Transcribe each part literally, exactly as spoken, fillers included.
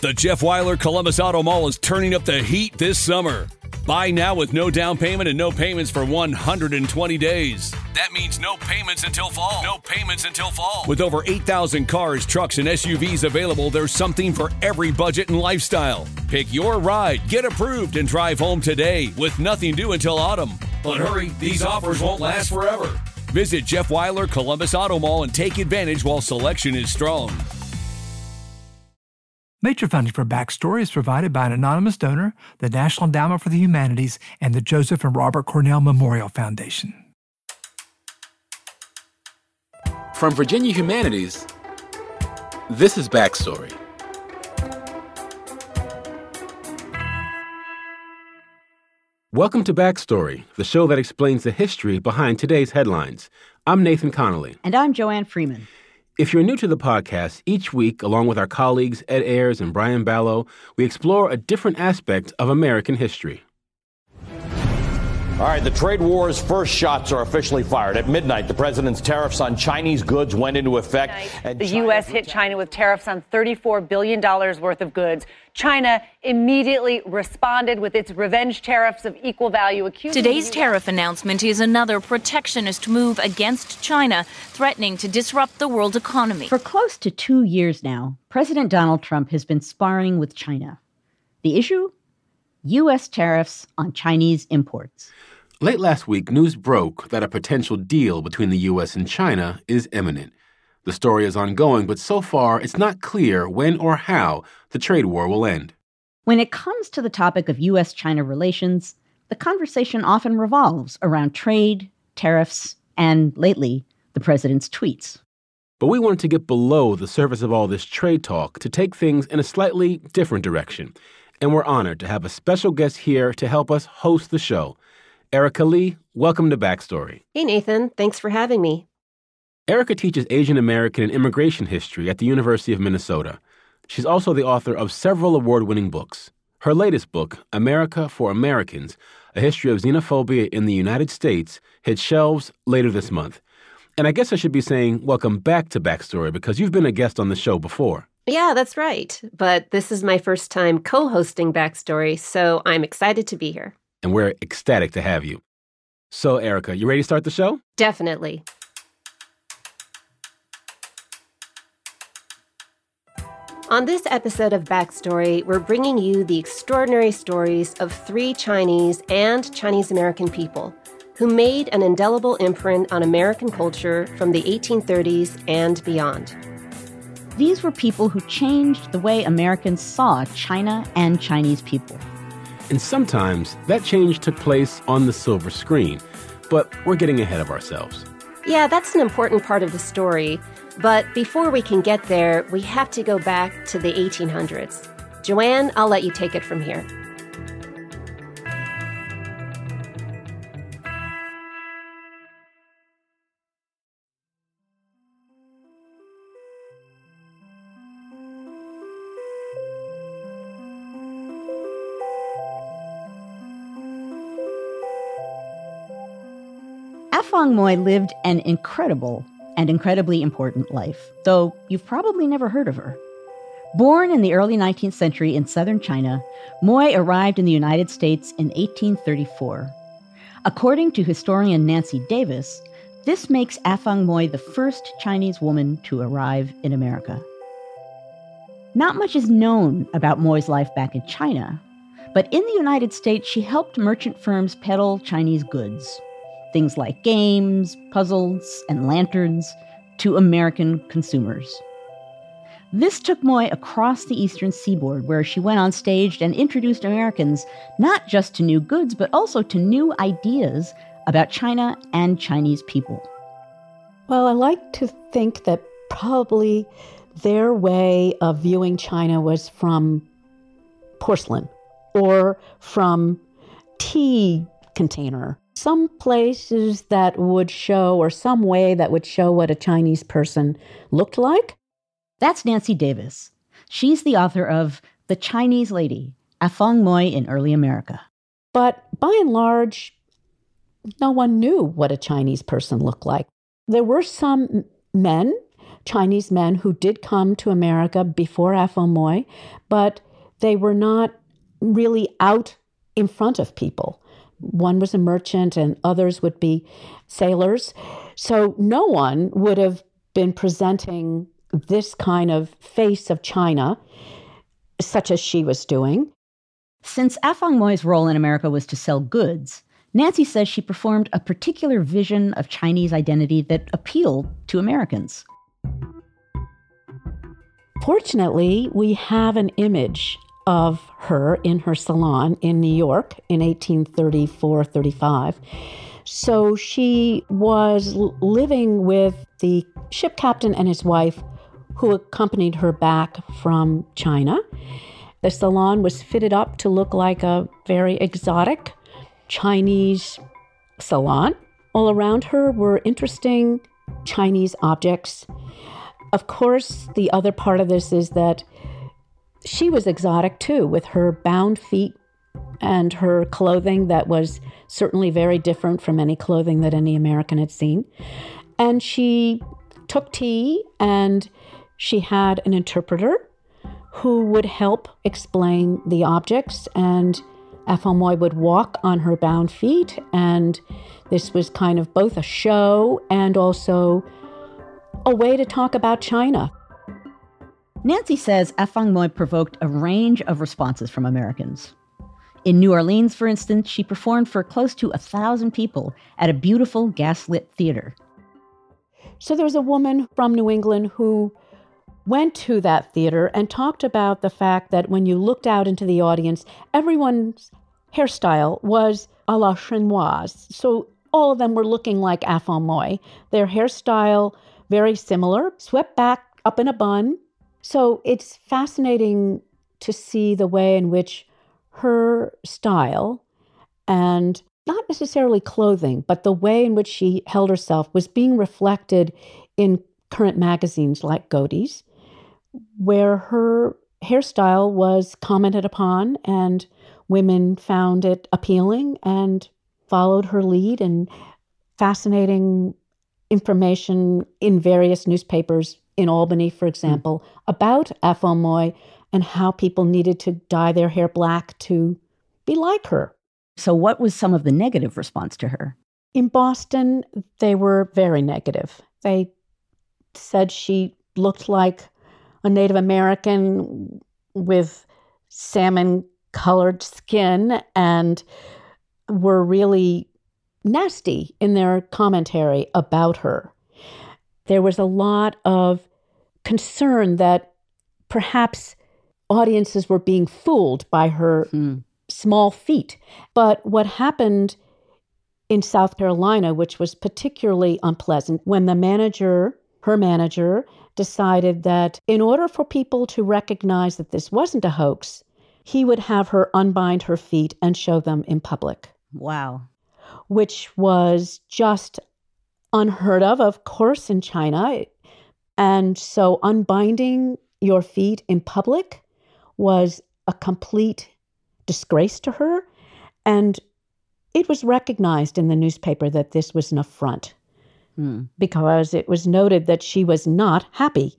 The Jeff Weiler Columbus Auto Mall is turning up the heat this summer. Buy now with no down payment and no payments for one hundred twenty days. That means no payments until fall. No payments until fall. With over eight thousand cars, trucks, and S U Vs available, there's something for every budget and lifestyle. Pick your ride, get approved, and drive home today with nothing due until autumn. But hurry, these offers won't last forever. Visit Jeff Weiler Columbus Auto Mall and take advantage while selection is strong. Major funding for Backstory is provided by an anonymous donor, the National Endowment for the Humanities, and the Joseph and Robert Cornell Memorial Foundation. From Virginia Humanities, this is Backstory. Welcome to Backstory, the show that explains the history behind today's headlines. I'm Nathan Connolly. And I'm Joanne Freeman. If you're new to the podcast, each week, along with our colleagues Ed Ayers and Brian Ballo, we explore a different aspect of American history. All right, the trade war's first shots are officially fired. At midnight, the president's tariffs on Chinese goods went into effect. And the U S hit China with tariffs on thirty-four billion dollars worth of goods. China immediately responded with its revenge tariffs of equal value. Today's tariff announcement is another protectionist move against China, threatening to disrupt the world economy. For close to two years now, President Donald Trump has been sparring with China. The issue? U S tariffs on Chinese imports. Late last week, news broke that a potential deal between the U S and China is imminent. The story is ongoing, but so far it's not clear when or how the trade war will end. When it comes to the topic of U S China relations, the conversation often revolves around trade, tariffs, and, lately, the president's tweets. But we wanted to get below the surface of all this trade talk to take things in a slightly different direction. And we're honored to have a special guest here to help us host the show. Erica Lee, welcome to Backstory. Hey, Nathan. Thanks for having me. Erica teaches Asian American and immigration history at the University of Minnesota. She's also the author of several award-winning books. Her latest book, America for Americans, A History of Xenophobia in the United States, hit shelves later this month. And I guess I should be saying welcome back to Backstory because you've been a guest on the show before. Yeah, that's right. But this is my first time co-hosting Backstory, so I'm excited to be here. And we're ecstatic to have you. So, Erica, you ready to start the show? Definitely. On this episode of Backstory, we're bringing you the extraordinary stories of three Chinese and Chinese-American people who made an indelible imprint on American culture from the eighteen thirties and beyond. These were people who changed the way Americans saw China and Chinese people. And sometimes that change took place on the silver screen, but we're getting ahead of ourselves. Yeah, that's an important part of the story. But before we can get there, we have to go back to the eighteen hundreds. Joanne, I'll let you take it from here. Afong Moy lived an incredible and incredibly important life, though you've probably never heard of her. Born in the early nineteenth century in southern China, Moy arrived in the United States in eighteen thirty-four. According to historian Nancy Davis, this makes Afong Moy the first Chinese woman to arrive in America. Not much is known about Moy's life back in China, but in the United States, she helped merchant firms peddle Chinese goods, things like games, puzzles, and lanterns, to American consumers. This took Moy across the eastern seaboard, where she went on stage and introduced Americans not just to new goods, but also to new ideas about China and Chinese people. Well, I like to think that probably their way of viewing China was from porcelain or from tea container. Some places that would show, or some way that would show what a Chinese person looked like. That's Nancy Davis. She's the author of The Chinese Lady, Afong Moy in Early America. But by and large, no one knew what a Chinese person looked like. There were some men Chinese men who did come to America before Afong Moy, but they were not really out in front of people. One was a merchant and others would be sailors. So no one would have been presenting this kind of face of China, such as she was doing. Since Afong Moy's role in America was to sell goods, Nancy says she performed a particular vision of Chinese identity that appealed to Americans. Fortunately, we have an image of her in her salon in New York in eighteen thirty-four thirty-five. So she was living with the ship captain and his wife who accompanied her back from China. The salon was fitted up to look like a very exotic Chinese salon. All around her were interesting Chinese objects. Of course, the other part of this is that she was exotic too, with her bound feet and her clothing that was certainly very different from any clothing that any American had seen. And she took tea, and she had an interpreter who would help explain the objects, and Afong Moy would walk on her bound feet, and this was kind of both a show and also a way to talk about China. Nancy says Afong Moy provoked a range of responses from Americans. In New Orleans, for instance, she performed for close to a thousand people at a beautiful gaslit theater. So there was a woman from New England who went to that theater and talked about the fact that when you looked out into the audience, everyone's hairstyle was a la chinoise. So all of them were looking like Afong Moy. Their hairstyle, very similar, swept back up in a bun. So it's fascinating to see the way in which her style, and not necessarily clothing, but the way in which she held herself was being reflected in current magazines like Godey's, where her hairstyle was commented upon and women found it appealing and followed her lead, and fascinating information in various newspapers in Albany, for example, mm. about Afong Moy and how people needed to dye their hair black to be like her. So what was some of the negative response to her? In Boston, they were very negative. They said she looked like a Native American with salmon-colored skin, and were really nasty in their commentary about her. There was a lot of concern that perhaps audiences were being fooled by her mm. small feet. But what happened in South Carolina, which was particularly unpleasant, when the manager, her manager, decided that in order for people to recognize that this wasn't a hoax, he would have her unbind her feet and show them in public. Wow. Which was just unheard of, of course, in China. And so unbinding your feet in public was a complete disgrace to her. And it was recognized in the newspaper that this was an affront hmm. because it was noted that she was not happy.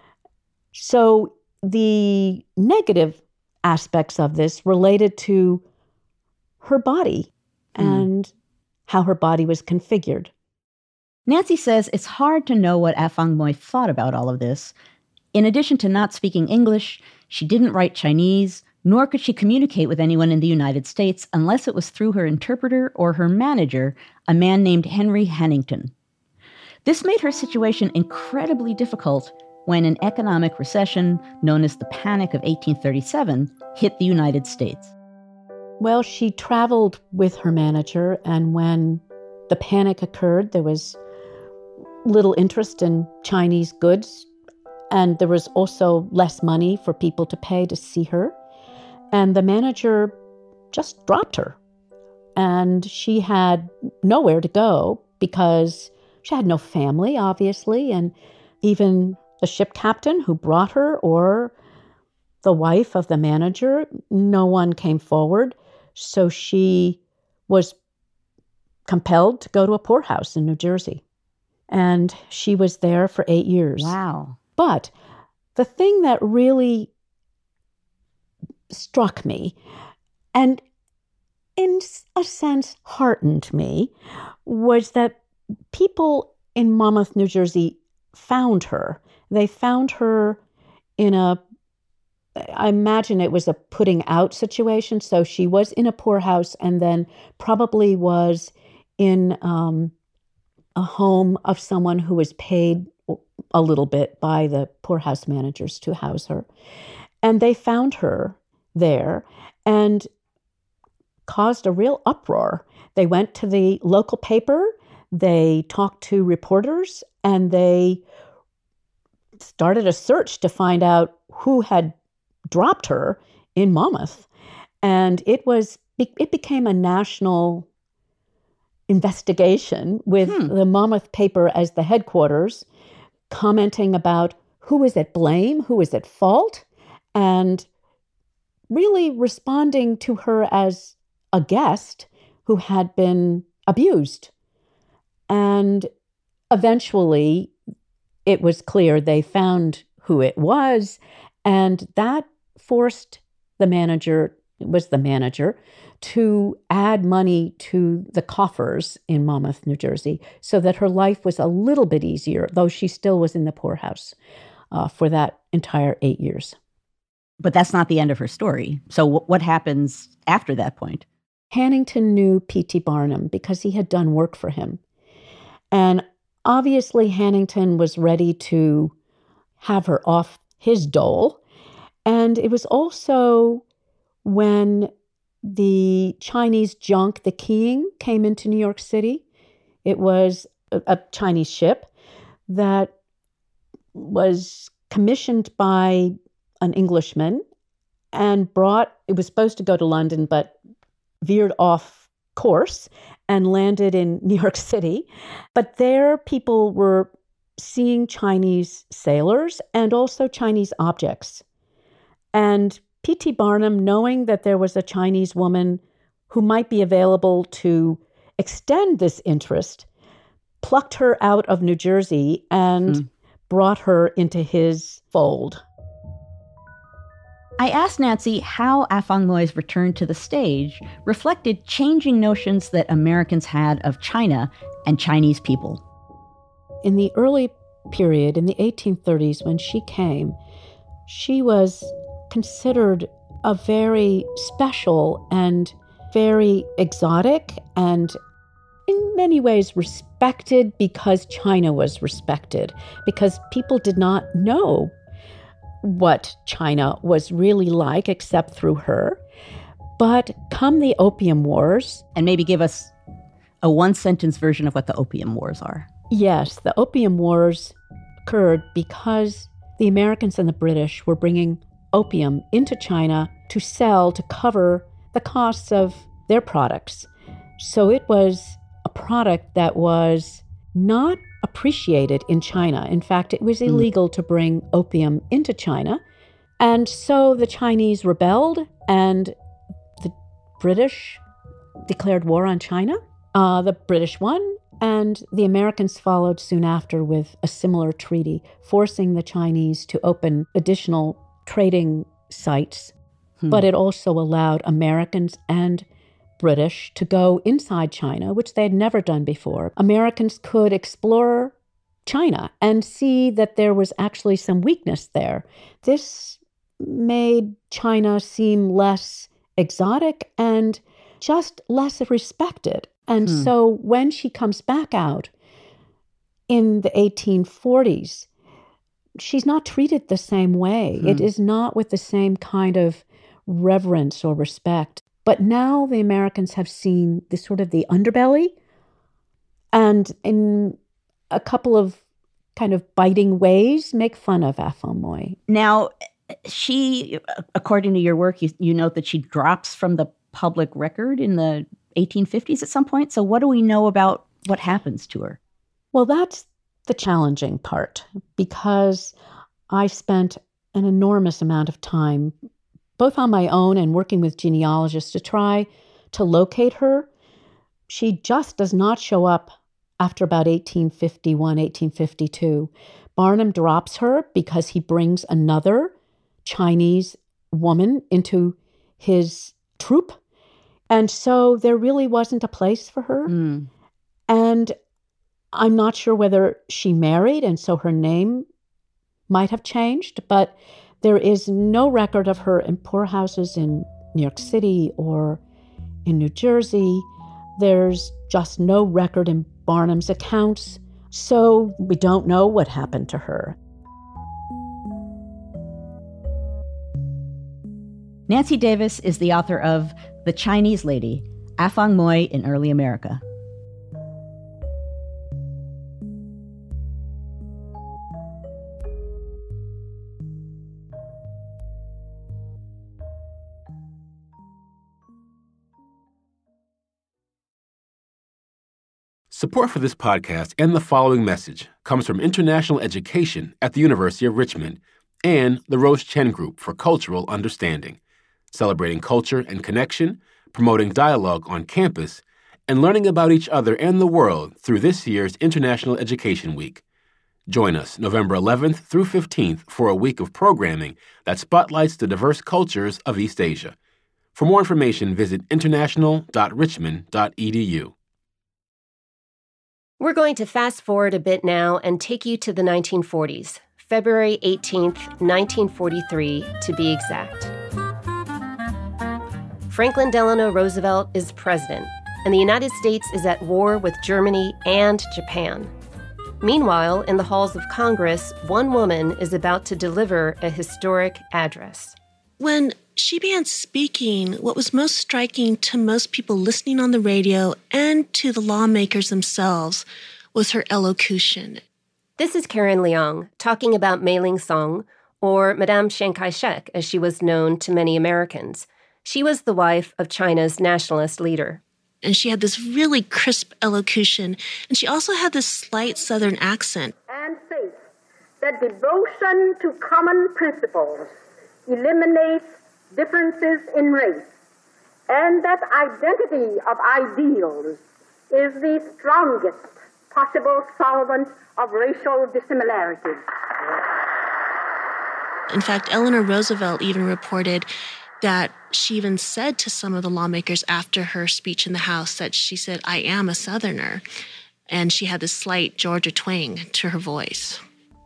So the negative aspects of this related to her body hmm. and how her body was configured. Nancy says it's hard to know what Afong Moy thought about all of this. In addition to not speaking English, she didn't write Chinese, nor could she communicate with anyone in the United States unless it was through her interpreter or her manager, a man named Henry Hannington. This made her situation incredibly difficult when an economic recession known as the Panic of eighteen thirty-seven hit the United States. Well, she traveled with her manager, and when the panic occurred, there was little interest in Chinese goods, and there was also less money for people to pay to see her. And the manager just dropped her. And she had nowhere to go because she had no family, obviously, and even the ship captain who brought her or the wife of the manager, no one came forward. So she was compelled to go to a poorhouse in New Jersey. And she was there for eight years. Wow. But the thing that really struck me, and in a sense heartened me, was that people in Monmouth, New Jersey found her. They found her in a, I imagine it was a putting out situation. So she was in a poorhouse and then probably was in um, a home of someone who was paid a little bit by the poorhouse managers to house her. And they found her there and caused a real uproar. They went to the local paper, they talked to reporters, and they started a search to find out who had dropped her in Monmouth. And it was it became a national investigation with hmm. the Monmouth paper as the headquarters, commenting about who is at blame, who is at fault, and really responding to her as a guest who had been abused. And eventually, it was clear they found who it was, and that forced the manager, it was the manager, to add money to the coffers in Monmouth, New Jersey, so that her life was a little bit easier, though she still was in the poorhouse uh, for that entire eight years. But that's not the end of her story. So w- what happens after that point? Hannington knew P T Barnum because he had done work for him. And obviously, Hannington was ready to have her off his dole. And it was also when the Chinese junk, the Qiang, came into New York City. It was a, a Chinese ship that was commissioned by an Englishman and brought, it was supposed to go to London, but veered off course and landed in New York City. But there people were seeing Chinese sailors and also Chinese objects. And P T Barnum, knowing that there was a Chinese woman who might be available to extend this interest, plucked her out of New Jersey and mm. brought her into his fold. I asked Nancy how Afong Moy's return to the stage reflected changing notions that Americans had of China and Chinese people. In the early period, in the eighteen thirties, when she came, she was considered a very special and very exotic and in many ways respected because China was respected, because people did not know what China was really like except through her. But come the Opium Wars... And maybe give us a one-sentence version of what the Opium Wars are. Yes, the Opium Wars occurred because the Americans and the British were bringing opium into China to sell to cover the costs of their products. So it was a product that was not appreciated in China. In fact, it was illegal mm. to bring opium into China. And so the Chinese rebelled and the British declared war on China. Uh, the British won, and the Americans followed soon after with a similar treaty, forcing the Chinese to open additional trading sites. Hmm. But it also allowed Americans and British to go inside China, which they had never done before. Americans could explore China and see that there was actually some weakness there. This made China seem less exotic and just less respected. And hmm. so when she comes back out in the eighteen forties, she's not treated the same way. Hmm. It is not with the same kind of reverence or respect. But now the Americans have seen this sort of the underbelly, and in a couple of kind of biting ways, make fun of Afong Moy. Now, she, according to your work, you, you note that she drops from the public record in the eighteen fifties at some point. So what do we know about what happens to her? Well, that's the challenging part, because I spent an enormous amount of time both on my own and working with genealogists to try to locate her. She just does not show up after about eighteen fifty-one, eighteen fifty-two. Barnum drops her because he brings another Chinese woman into his troupe. And so there really wasn't a place for her. Mm. And I'm not sure whether she married, and so her name might have changed, but there is no record of her in poorhouses in New York City or in New Jersey. There's just no record in Barnum's accounts, so we don't know what happened to her. Nancy Davis is the author of The Chinese Lady, Afong Moy in Early America. Support for this podcast and the following message comes from International Education at the University of Richmond and the Rose Chen Group for Cultural Understanding, celebrating culture and connection, promoting dialogue on campus, and learning about each other and the world through this year's International Education Week. Join us November eleventh through fifteenth for a week of programming that spotlights the diverse cultures of East Asia. For more information, visit international dot richmond dot e d u. We're going to fast forward a bit now and take you to the nineteen forties, February eighteenth, nineteen forty-three, to be exact. Franklin Delano Roosevelt is president, and the United States is at war with Germany and Japan. Meanwhile, in the halls of Congress, one woman is about to deliver a historic address. When she began speaking, what was most striking to most people listening on the radio and to the lawmakers themselves was her elocution. This is Karen Leong talking about Mei-Ling Song, or Madame Chiang Kai-shek, as she was known to many Americans. She was the wife of China's nationalist leader. And she had this really crisp elocution, and she also had this slight Southern accent. And faith that devotion to common principles eliminates differences in race, and that identity of ideals is the strongest possible solvent of racial dissimilarities. In fact, Eleanor Roosevelt even reported that she even said to some of the lawmakers after her speech in the House that she said, "I am a Southerner." And she had this slight Georgia twang to her voice.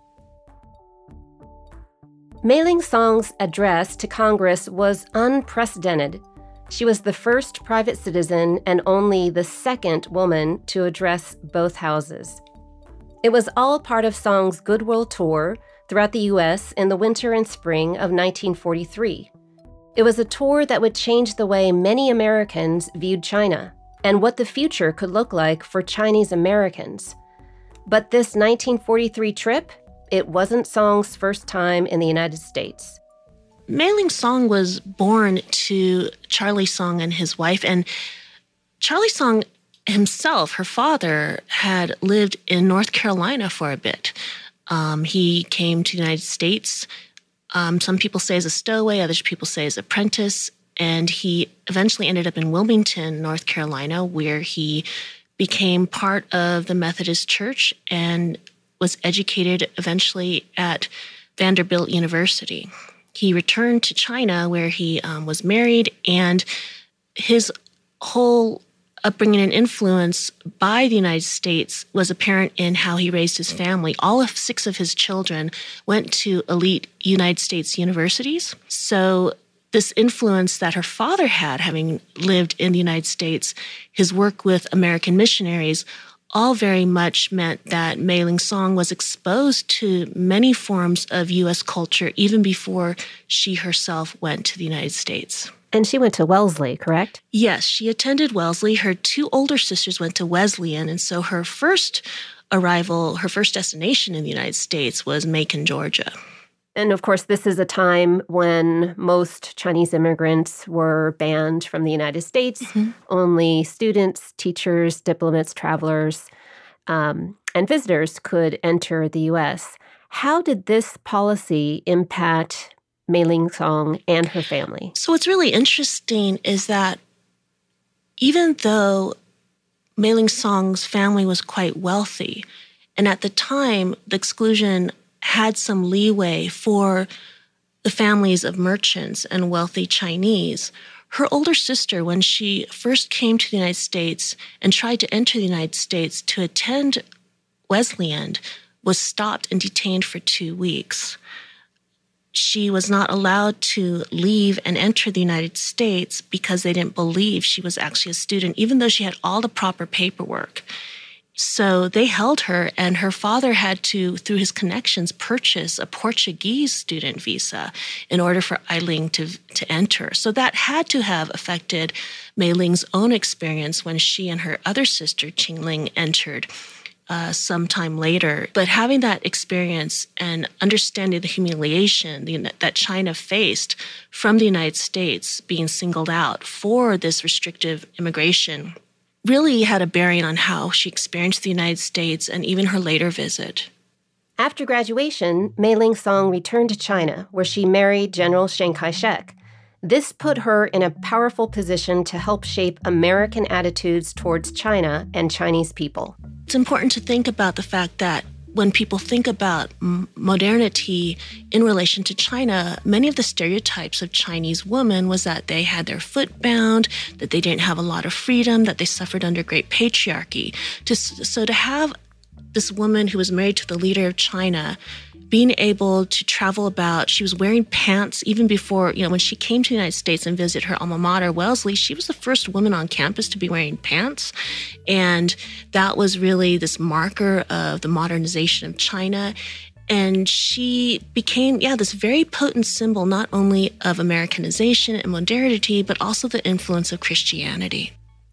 Mei-Ling Song's address to Congress was unprecedented. She was the first private citizen and only the second woman to address both houses. It was all part of Song's Goodwill Tour throughout the U S in the winter and spring of nineteen forty-three. It was a tour that would change the way many Americans viewed China and what the future could look like for Chinese Americans. But this nineteen forty-three trip, it wasn't Song's first time in the United States. Mei-Ling Song was born to Charlie Song and his wife, and Charlie Song himself, her father, had lived in North Carolina for a bit. Um, he came to the United States, um, some people say as a stowaway, other people say as apprentice, and he eventually ended up in Wilmington, North Carolina, where he became part of the Methodist Church and was educated eventually at Vanderbilt University. He returned to China where he um, was married, and his whole upbringing and influence by the United States was apparent in how he raised his family. All of six of his children went to elite United States universities. So this influence that her father had, having lived in the United States, his work with American missionaries, all very much meant that Mei-Ling Song was exposed to many forms of U S culture even before she herself went to the United States. And she went to Wellesley, correct? Yes, she attended Wellesley. Her two older sisters went to Wesleyan, and so her first arrival, her first destination in the United States was Macon, Georgia. And of course, this is a time when most Chinese immigrants were banned from the United States. Mm-hmm. Only students, teachers, diplomats, travelers, um, and visitors could enter the U S. How did this policy impact Mei-Ling Song and her family? So what's really interesting is that even though Mei Ling Song's family was quite wealthy. And at the time, the exclusion had some leeway for the families of merchants and wealthy Chinese. Her older sister, when she first came to the United States and tried to enter the United States to attend Wesleyan, was stopped and detained for two weeks. She was not allowed to leave and enter the United States because they didn't believe she was actually a student, even though she had all the proper paperwork. So they held her, and her father had to, through his connections, purchase a Portuguese student visa in order for Ai Ling to, to enter. So that had to have affected Mei Ling's own experience when she and her other sister, Qing Ling, entered uh, sometime later. But having that experience and understanding the humiliation the, that China faced from the United States being singled out for this restrictive immigration really had a bearing on how she experienced the United States and even her later visit. After graduation, Mei Ling Song returned to China, where she married General Chiang Kai-shek. This put her in a powerful position to help shape American attitudes towards China and Chinese people. It's important to think about the fact that when people think about m- modernity in relation to China, many of the stereotypes of Chinese women was that they had their foot bound, that they didn't have a lot of freedom, that they suffered under great patriarchy. To, so to have this woman who was married to the leader of China being able to travel about, she was wearing pants even before, you know, when she came to the United States and visited her alma mater, Wellesley, she was the first woman on campus to be wearing pants. And that was really this marker of the modernization of China. And she became, yeah, this very potent symbol, not only of Americanization and modernity, but also the influence of Christianity.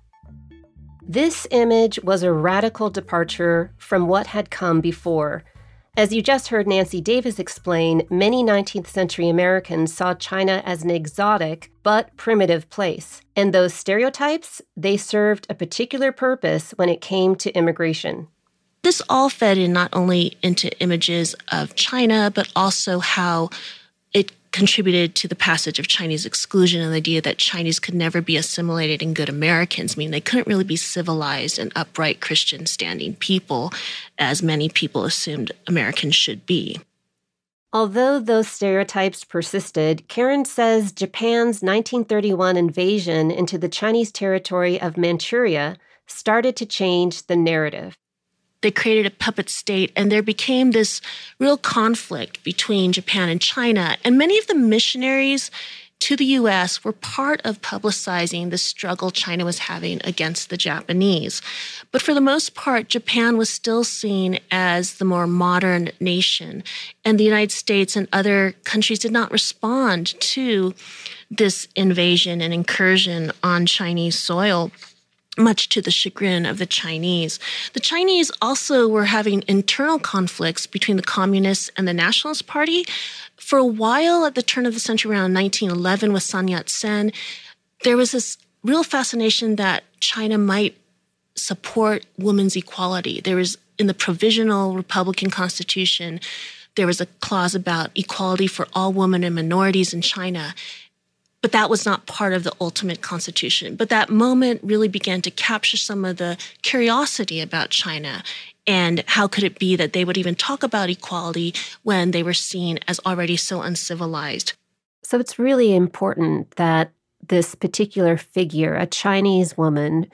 This image was a radical departure from what had come before. As you just heard Nancy Davis explain, many nineteenth century Americans saw China as an exotic but primitive place. And those stereotypes, they served a particular purpose when it came to immigration. This all fed in not only into images of China, but also how it contributed to the passage of Chinese exclusion and the idea that Chinese could never be assimilated in good Americans. I mean, they couldn't really be civilized and upright Christian-standing people, as many people assumed Americans should be. Although those stereotypes persisted, Karen says Japan's nineteen thirty-one invasion into the Chinese territory of Manchuria started to change the narrative. They created a puppet state, and there became this real conflict between Japan and China. And many of the missionaries to the U S were part of publicizing the struggle China was having against the Japanese. But for the most part, Japan was still seen as the more modern nation. And the United States and other countries did not respond to this invasion and incursion on Chinese soil, much to the chagrin of the Chinese. The Chinese also were having internal conflicts between the Communists and the Nationalist Party. For a while, at the turn of the century, around nineteen eleven, with Sun Yat-sen, there was this real fascination that China might support women's equality. There was, in the provisional Republican Constitution, there was a clause about equality for all women and minorities in China. But that was not part of the ultimate constitution. But that moment really began to capture some of the curiosity about China. And how could it be that they would even talk about equality when they were seen as already so uncivilized? So it's really important that this particular figure, a Chinese woman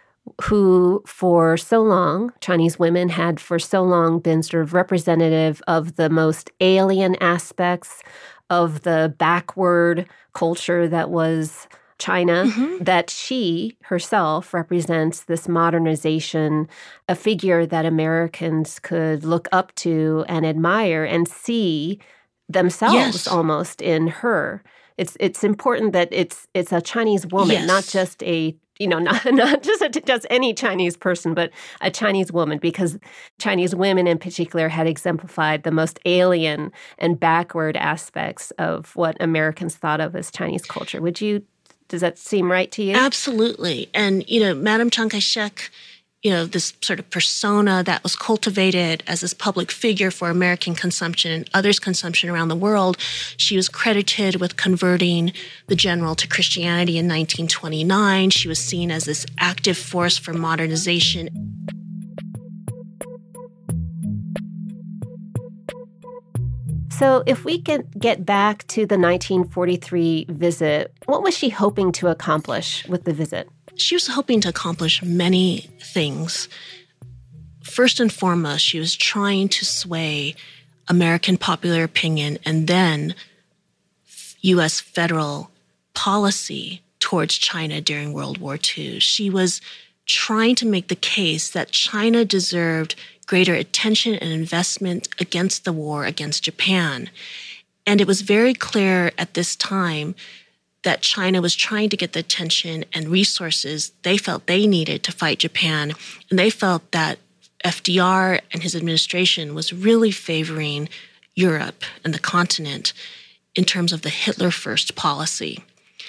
who for so long, Chinese women had for so long been sort of representative of the most alien aspects of the backward culture that was China, mm-hmm. that she herself represents this modernization, a figure that Americans could look up to and admire and see themselves yes. almost in her. It's it's important that it's it's a Chinese woman, yes. not just a you know not not just a, just any Chinese person, but a Chinese woman, because Chinese women in particular had exemplified the most alien and backward aspects of what Americans thought of as Chinese culture. Would you? Does that seem right to you? Absolutely. And, you know, Madame Chiang Kai-shek you know, this sort of persona that was cultivated as this public figure for American consumption and others' consumption around the world. She was credited with converting the general to Christianity in nineteen twenty-nine. She was seen as this active force for modernization. So if we can get back to the nineteen forty-three visit, what was she hoping to accomplish with the visit? She was hoping to accomplish many things. First and foremost, she was trying to sway American popular opinion and then U S federal policy towards China during World War Two. She was trying to make the case that China deserved greater attention and investment against the war against Japan. And it was very clear at this time that China was trying to get the attention and resources they felt they needed to fight Japan. And they felt that F D R and his administration was really favoring Europe and the continent in terms of the Hitler First policy.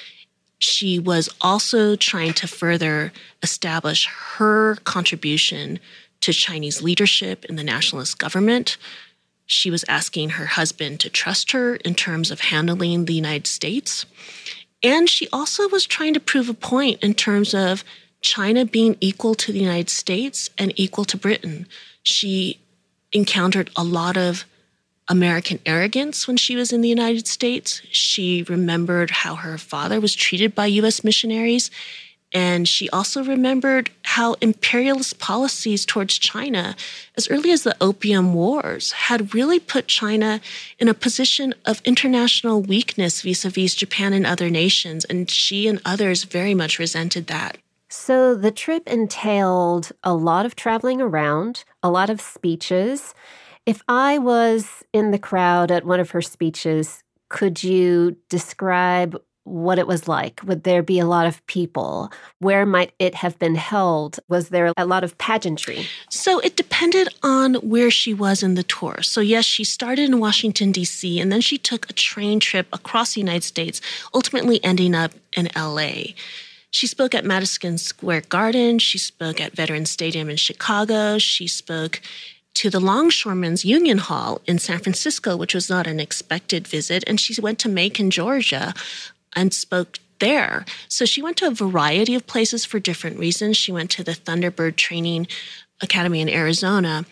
She was also trying to further establish her contribution to Chinese leadership in the nationalist government. She was asking her husband to trust her in terms of handling the United States. And she also was trying to prove a point in terms of China being equal to the United States and equal to Britain. She encountered a lot of American arrogance when she was in the United States. She remembered how her father was treated by U S missionaries. And she also remembered how imperialist policies towards China, as early as the Opium Wars, had really put China in a position of international weakness vis-a-vis Japan and other nations. And she and others very much resented that. So the trip entailed a lot of traveling around, a lot of speeches. If I was in the crowd at one of her speeches, could you describe what it was like? Would there be a lot of people? Where might it have been held? Was there a lot of pageantry? So it depended on where she was in the tour. So yes, she started in Washington, D C, and then she took a train trip across the United States, ultimately ending up in L A. She spoke at Madison Square Garden. She spoke at Veterans Stadium in Chicago. She spoke to the Longshoremen's Union Hall in San Francisco, which was not an expected visit. And she went to Macon, Georgia, and spoke there. So she went to a variety of places for different reasons. She went to the Thunderbird Training Academy in Arizona.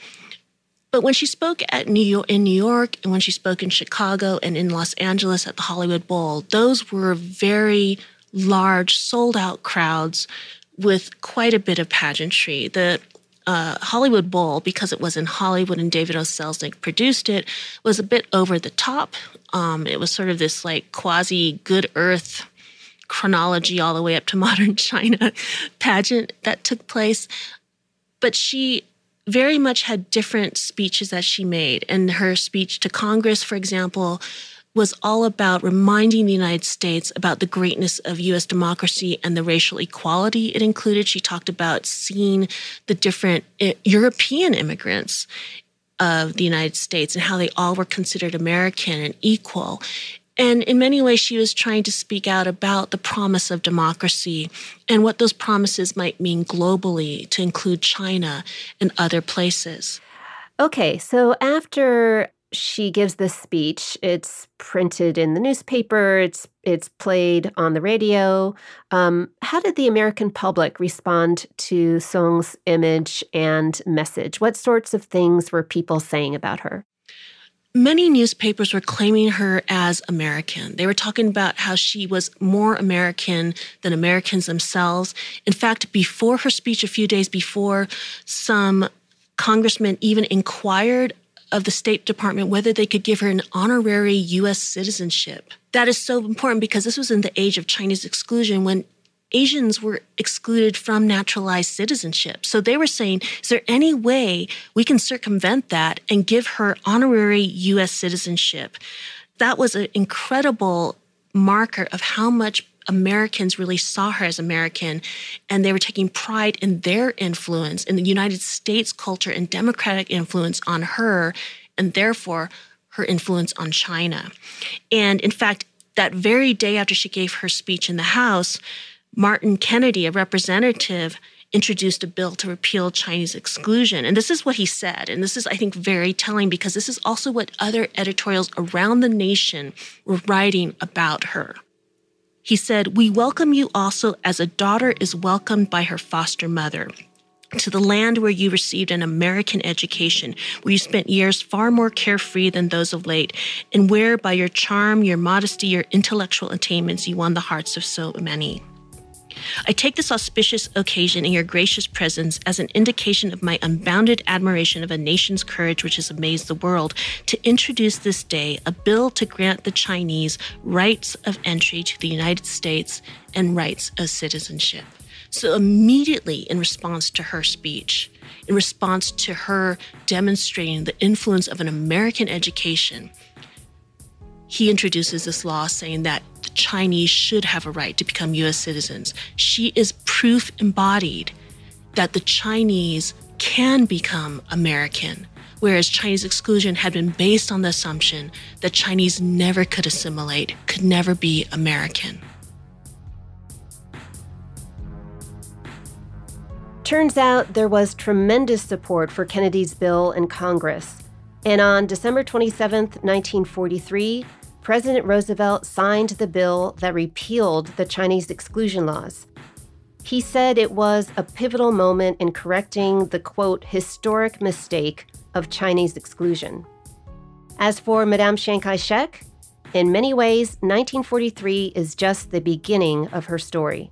But when she spoke at New York, in New York, and when she spoke in Chicago and in Los Angeles at the Hollywood Bowl, those were very large, sold-out crowds with quite a bit of pageantry. The uh, Hollywood Bowl, because it was in Hollywood and David O. Selznick produced it, was a bit over the top. Um, it was sort of this like quasi-Good Earth chronology all the way up to modern China pageant that took place. But she very much had different speeches that she made. And her speech to Congress, for example, was all about reminding the United States about the greatness of U S democracy and the racial equality it included. She talked about seeing the different uh, European immigrants of the United States and how they all were considered American and equal. And in many ways, she was trying to speak out about the promise of democracy and what those promises might mean globally to include China and other places. Okay, so after she gives this speech, it's printed in the newspaper, it's it's played on the radio. Um, how did the American public respond to Song's image and message? What sorts of things were people saying about her? Many newspapers were claiming her as American. They were talking about how she was more American than Americans themselves. In fact, before her speech, a few days before, some congressmen even inquired of the State Department whether they could give her an honorary U S citizenship. That is so important because this was in the age of Chinese exclusion when Asians were excluded from naturalized citizenship. So they were saying, is there any way we can circumvent that and give her honorary U S citizenship? That was an incredible marker of how much Americans really saw her as American, and they were taking pride in their influence, in the United States culture and democratic influence on her, and therefore her influence on China. And in fact, that very day after she gave her speech in the House, Martin Kennedy, a representative introduced a bill to repeal Chinese exclusion. And this is what he said. And this is, I think, very telling because this is also what other editorials around the nation were writing about her. He said, "We welcome you also as a daughter is welcomed by her foster mother, to the land where you received an American education, where you spent years far more carefree than those of late, and where by your charm, your modesty, your intellectual attainments, you won the hearts of so many. I take this auspicious occasion in your gracious presence as an indication of my unbounded admiration of a nation's courage which has amazed the world, to introduce this day a bill to grant the Chinese rights of entry to the United States and rights of citizenship." So immediately in response to her speech, in response to her demonstrating the influence of an American education, he introduces this law saying that the Chinese should have a right to become U S citizens. She is proof embodied that the Chinese can become American, whereas Chinese exclusion had been based on the assumption that Chinese never could assimilate, could never be American. Turns out there was tremendous support for Kennedy's bill in Congress. And on December twenty-seventh, nineteen forty-three, President Roosevelt signed the bill that repealed the Chinese exclusion laws. He said it was a pivotal moment in correcting the, quote, historic mistake of Chinese exclusion. As for Madame Chiang Kai-shek, in many ways, nineteen forty-three is just the beginning of her story.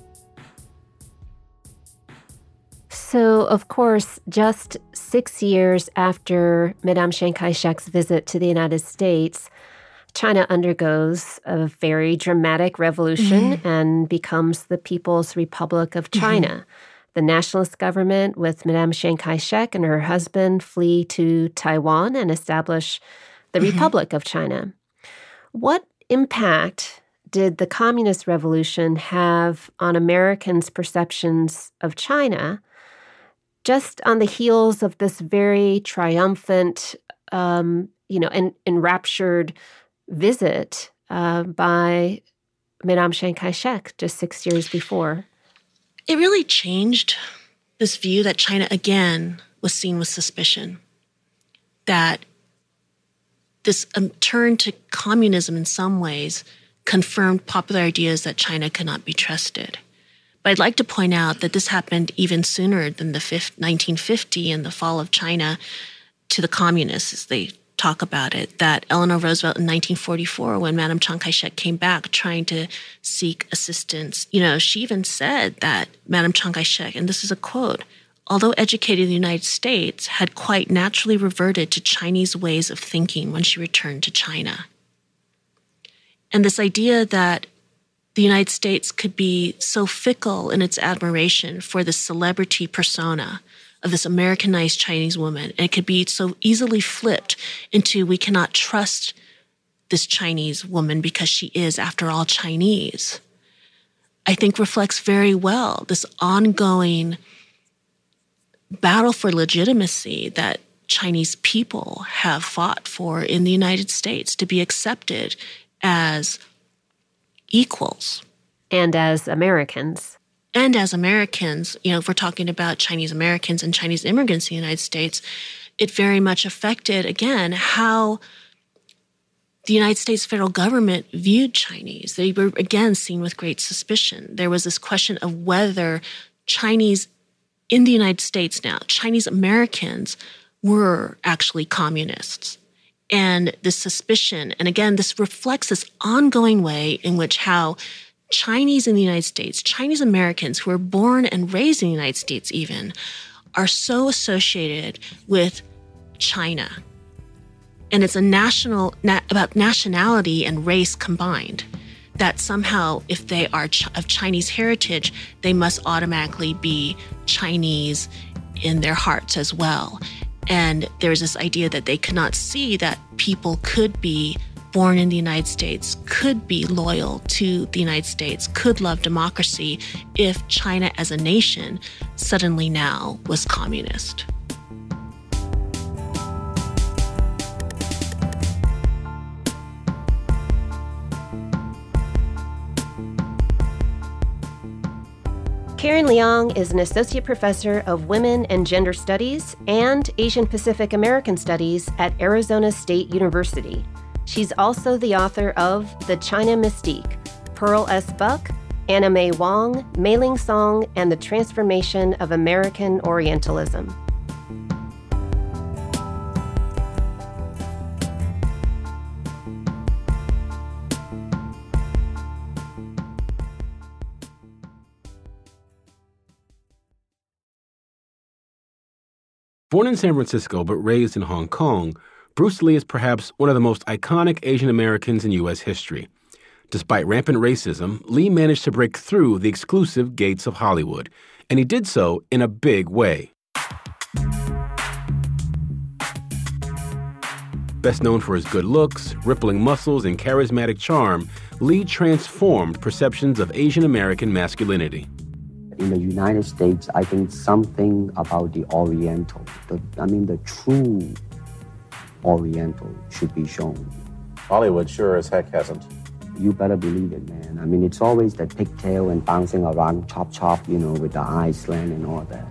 So, of course, just six years after Madame Chiang Kai-shek's visit to the United States, China undergoes a very dramatic revolution mm-hmm. and becomes the People's Republic of China. Mm-hmm. The nationalist government, with Madame Chiang Kai-shek and her husband, flee to Taiwan and establish the mm-hmm. Republic of China. What impact did the Communist Revolution have on Americans' perceptions of China, just on the heels of this very triumphant, um, you know, en- enraptured visit uh, by Madame Chiang Kai-shek just six years before? It really changed this view that China, again, was seen with suspicion, that this um, turn to communism in some ways confirmed popular ideas that China could not be trusted. But I'd like to point out that this happened even sooner than the nineteen fifty and the fall of China to the communists, as they talk about it, that Eleanor Roosevelt in nineteen forty-four, when Madame Chiang Kai-shek came back trying to seek assistance, you know, she even said that Madame Chiang Kai-shek, and this is a quote, although educated in the United States, had quite naturally reverted to Chinese ways of thinking when she returned to China. And this idea that the United States could be so fickle in its admiration for the celebrity persona of this Americanized Chinese woman, and it could be so easily flipped into we cannot trust this Chinese woman because she is, after all, Chinese, I think reflects very well this ongoing battle for legitimacy that Chinese people have fought for in the United States, to be accepted as equals. And as Americans. And as Americans, you know, if we're talking about Chinese Americans and Chinese immigrants in the United States, it very much affected, again, how the United States federal government viewed Chinese. They were, again, seen with great suspicion. There was this question of whether Chinese in the United States now, Chinese Americans were actually communists. And this suspicion, and again, this reflects this ongoing way in which how Chinese in the United States, Chinese Americans who were born and raised in the United States even, are so associated with China. And it's a national, na- about nationality and race combined, that somehow if they are ch- of Chinese heritage, they must automatically be Chinese in their hearts as well. And there's this idea that they could not see that people could be born in the United States, could be loyal to the United States, could love democracy if China as a nation suddenly now was communist. Karen Leong is an associate professor of women and gender studies and Asian Pacific American studies at Arizona State University. She's also the author of The China Mystique, Pearl S. Buck, Anna May Wong, Mei-Ling Song, and the Transformation of American Orientalism. Born in San Francisco but raised in Hong Kong, Bruce Lee is perhaps one of the most iconic Asian Americans in U S history. Despite rampant racism, Lee managed to break through the exclusive gates of Hollywood, and he did so in a big way. Best known for his good looks, rippling muscles, and charismatic charm, Lee transformed perceptions of Asian American masculinity. In the United States, I think something about the Oriental, the, I mean the true Oriental should be shown. Hollywood sure as heck hasn't. You better believe it, man. I mean, it's always the pigtail and bouncing around, chop chop, you know, with the eyes slant and all that.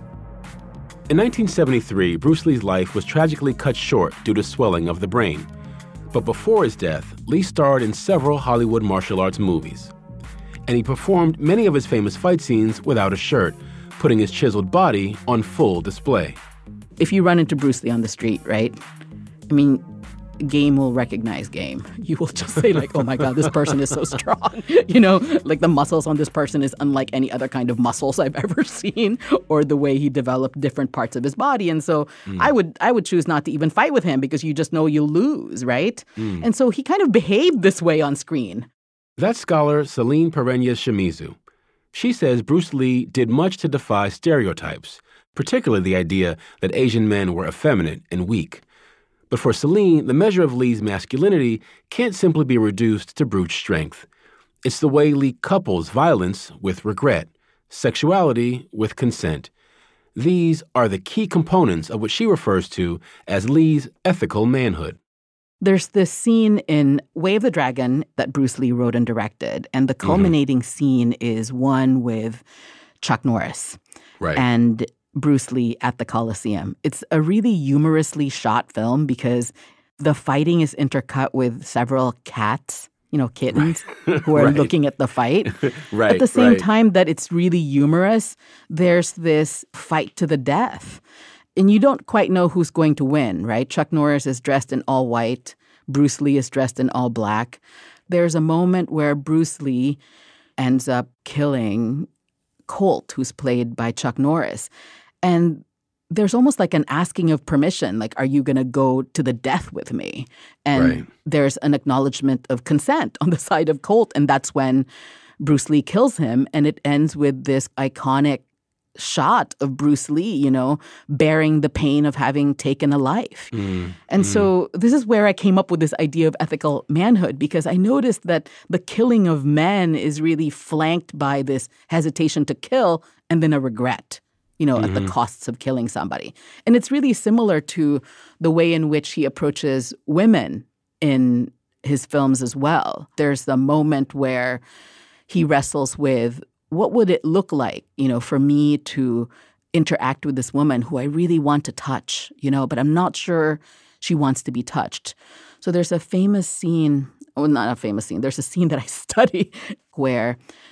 In nineteen seventy-three, Bruce Lee's life was tragically cut short due to swelling of the brain. But before his death, Lee starred in several Hollywood martial arts movies. And he performed many of his famous fight scenes without a shirt, putting his chiseled body on full display. If you run into Bruce Lee on the street, right? I mean, game will recognize game. You will just say like, oh my God, this person is so strong. You know, like the muscles on this person is unlike any other kind of muscles I've ever seen, or the way he developed different parts of his body. And so mm. I would I would choose not to even fight with him because you just know you'll lose, right? Mm. And so he kind of behaved this way on screen. That's scholar Celine Pereñas-Shimizu. She says Bruce Lee did much to defy stereotypes, particularly the idea that Asian men were effeminate and weak. But for Celine, the measure of Lee's masculinity can't simply be reduced to brute strength. It's the way Lee couples violence with regret, sexuality with consent. These are the key components of what she refers to as Lee's ethical manhood. There's this scene in Way of the Dragon that Bruce Lee wrote and directed, and the culminating mm-hmm. scene is one with Chuck Norris right. and Bruce Lee at the Coliseum. It's a really humorously shot film because the fighting is intercut with several cats, you know, kittens, right. who are right. looking at the fight. right, at the same right. time that it's really humorous, there's this fight to the death. And you don't quite know who's going to win, right? Chuck Norris is dressed in all white. Bruce Lee is dressed in all black. There's a moment where Bruce Lee ends up killing Colt, who's played by Chuck Norris. And there's almost like an asking of permission, like, are you going to go to the death with me? And right. there's an acknowledgement of consent on the side of Colt. And that's when Bruce Lee kills him. And it ends with this iconic shot of Bruce Lee, you know, bearing the pain of having taken a life. Mm, and mm. so this is where I came up with this idea of ethical manhood, because I noticed that the killing of men is really flanked by this hesitation to kill and then a regret, you know, mm-hmm. at the costs of killing somebody. And it's really similar to the way in which he approaches women in his films as well. There's the moment where he wrestles with, what would it look like, you know, for me to interact with this woman who I really want to touch, you know, but I'm not sure she wants to be touched. So there's a famous scene, well, not a famous scene, there's a scene that I study where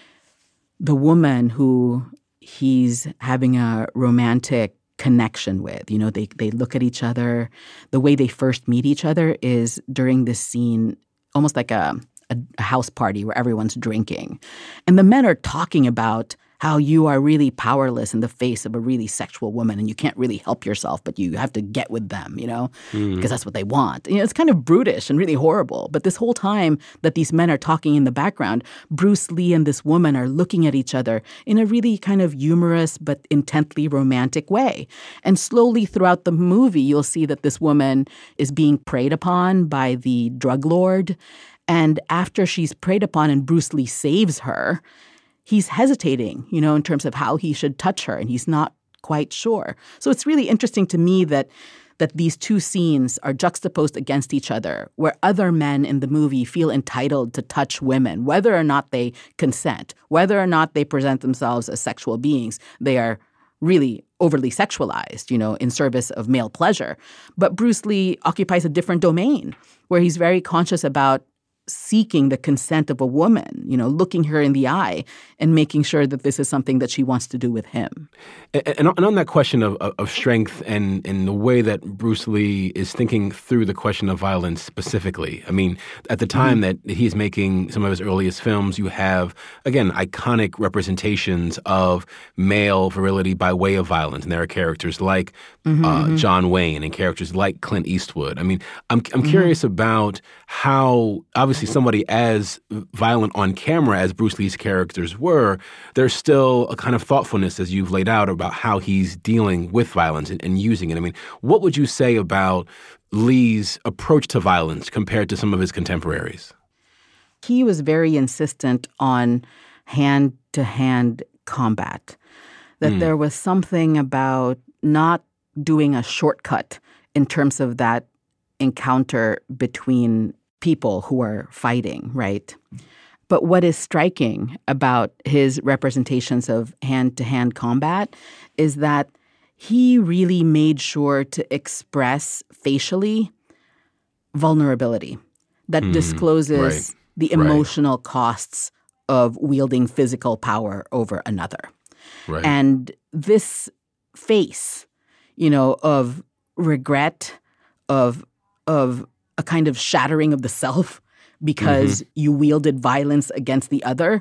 the woman who he's having a romantic connection with, you know, they, they look at each other. The way they first meet each other is during this scene, almost like a A, a house party where everyone's drinking. And the men are talking about how you are really powerless in the face of a really sexual woman and you can't really help yourself, but you have to get with them, you know, because mm. that's what they want. You know, it's kind of brutish and really horrible. But this whole time that these men are talking in the background, Bruce Lee and this woman are looking at each other in a really kind of humorous but intently romantic way. And slowly throughout the movie, you'll see that this woman is being preyed upon by the drug lord. And after she's preyed upon and Bruce Lee saves her, he's hesitating, you know, in terms of how he should touch her, and he's not quite sure. So it's really interesting to me that that these two scenes are juxtaposed against each other, where other men in the movie feel entitled to touch women, whether or not they consent, whether or not they present themselves as sexual beings. They are really overly sexualized, you know, in service of male pleasure. But Bruce Lee occupies a different domain where he's very conscious about seeking the consent of a woman, you know, looking her in the eye and making sure that this is something that she wants to do with him. And, and on that question of, of strength and, and the way that Bruce Lee is thinking through the question of violence specifically, I mean, at the time mm-hmm. that he's making some of his earliest films, you have, again, iconic representations of male virility by way of violence. And there are characters like mm-hmm, uh, mm-hmm. John Wayne and characters like Clint Eastwood. I mean, I'm, I'm mm-hmm. curious about how, obviously, somebody as violent on camera as Bruce Lee's characters were, there's still a kind of thoughtfulness, as you've laid out, about how he's dealing with violence and, and using it. I mean, what would you say about Lee's approach to violence compared to some of his contemporaries? He was very insistent on hand-to-hand combat, that mm. there was something about not doing a shortcut in terms of that encounter between people who are fighting, right? But what is striking about his representations of hand-to-hand combat is that he really made sure to express facially vulnerability that mm, discloses right, the emotional right. costs of wielding physical power over another. Right. And this face, you know, of regret, of of a kind of shattering of the self because mm-hmm. you wielded violence against the other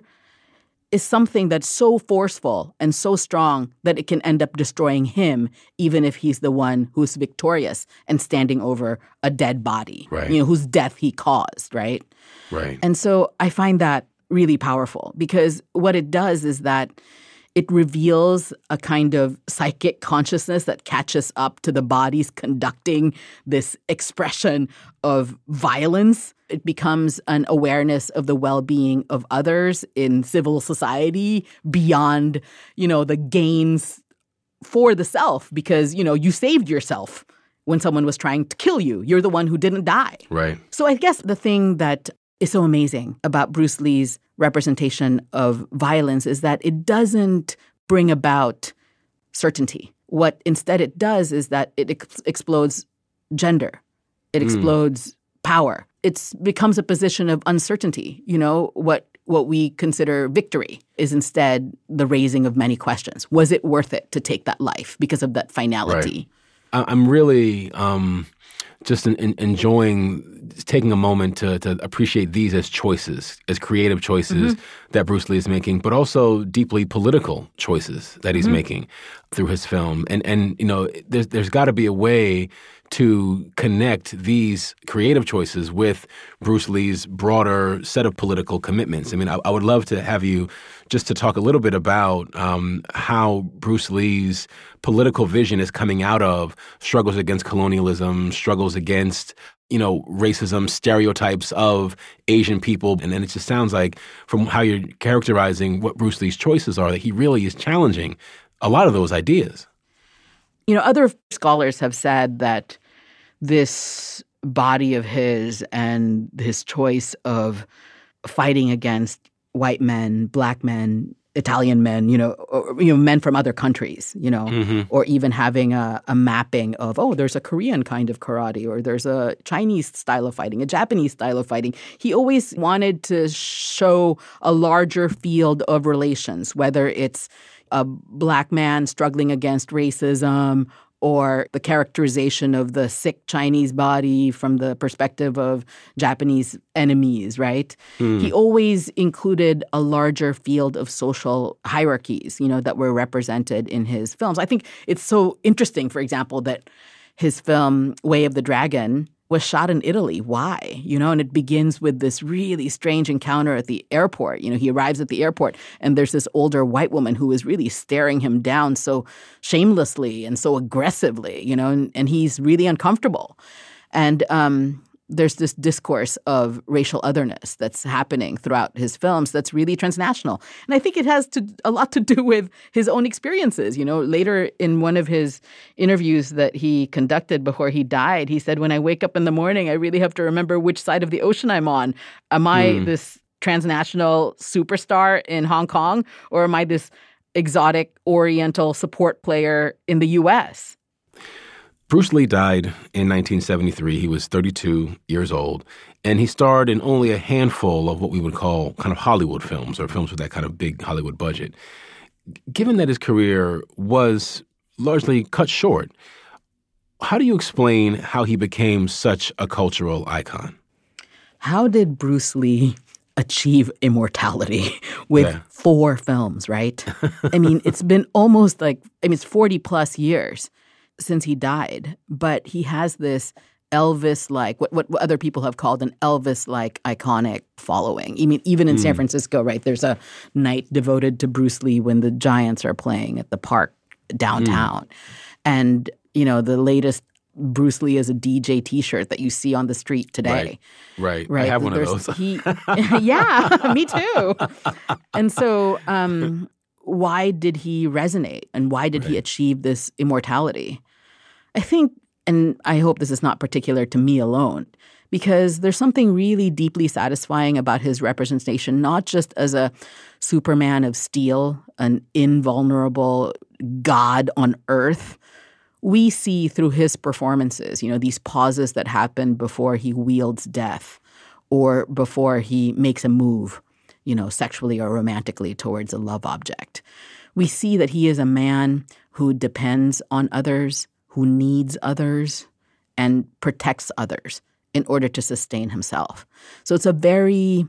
is something that's so forceful and so strong that it can end up destroying him, even if he's the one who's victorious and standing over a dead body, right. you know, whose death he caused, right? Right. And so I find that really powerful because what it does is that it reveals a kind of psychic consciousness that catches up to the body's conducting this expression of violence. It becomes an awareness of the well-being of others in civil society beyond, you know, the gains for the self because, you know, you saved yourself when someone was trying to kill you. You're the one who didn't die. Right. So I guess the thing that is so amazing about Bruce Lee's representation of violence is that it doesn't bring about certainty. What instead it does is that it ex- explodes gender. It mm. explodes power. It becomes a position of uncertainty. You know, what what we consider victory is instead the raising of many questions. Was it worth it to take that life because of that finality? Right. I'm really um, just in, in enjoying taking a moment to, to appreciate these as choices, as creative choices mm-hmm. that Bruce Lee is making, but also deeply political choices that he's mm-hmm. making through his film. And, and you know, there's, there's got to be a way to connect these creative choices with Bruce Lee's broader set of political commitments. I mean, I, I would love to have you just to talk a little bit about um, how Bruce Lee's political vision is coming out of struggles against colonialism, struggles against, you know, racism, stereotypes of Asian people. And then it just sounds like from how you're characterizing what Bruce Lee's choices are, that he really is challenging a lot of those ideas. You know, other scholars have said that this body of his and his choice of fighting against white men, black men, Italian men, you know, or, you know, men from other countries, you know, mm-hmm. or even having a, a mapping of, oh, there's a Korean kind of karate, or there's a Chinese style of fighting, a Japanese style of fighting. He always wanted to show a larger field of relations, whether it's a black man struggling against racism or the characterization of the sick Chinese body from the perspective of Japanese enemies, right? Mm. He always included a larger field of social hierarchies, you know, that were represented in his films. I think it's so interesting, for example, that his film Way of the Dragon was shot in Italy. Why? You know, and it begins with this really strange encounter at the airport. You know, he arrives at the airport and there's this older white woman who is really staring him down so shamelessly and so aggressively, you know, and, and he's really uncomfortable. And um, there's this discourse of racial otherness that's happening throughout his films that's really transnational. And I think it has to a lot to do with his own experiences. You know, later in one of his interviews that he conducted before he died, he said, when I wake up in the morning, I really have to remember which side of the ocean I'm on. Am I mm. this transnational superstar in Hong Kong, or am I this exotic Oriental support player in the U S? Bruce Lee died in nineteen seventy-three. He was thirty-two years old, and he starred in only a handful of what we would call kind of Hollywood films, or films with that kind of big Hollywood budget. Given that his career was largely cut short, how do you explain how he became such a cultural icon? How did Bruce Lee achieve immortality with yeah. four films, right? I mean, it's been almost like, I mean, it's forty plus years since he died, but he has this Elvis-like, what, what other people have called an Elvis-like iconic following. I mean, even in mm. San Francisco, right, there's a night devoted to Bruce Lee when the Giants are playing at the park downtown. Mm. And, you know, the latest Bruce Lee as a D J T-shirt that you see on the street today. Right, right. right? I have one There's, of those. he, yeah, me too. And so um, why did he resonate, and why did right. he achieve this immortality? I think, and I hope this is not particular to me alone, because there's something really deeply satisfying about his representation, not just as a Superman of steel, an invulnerable God on earth. We see through his performances, you know, these pauses that happen before he wields death or before he makes a move, you know, sexually or romantically towards a love object. We see that he is a man who depends on others, who needs others, and protects others in order to sustain himself. So it's a very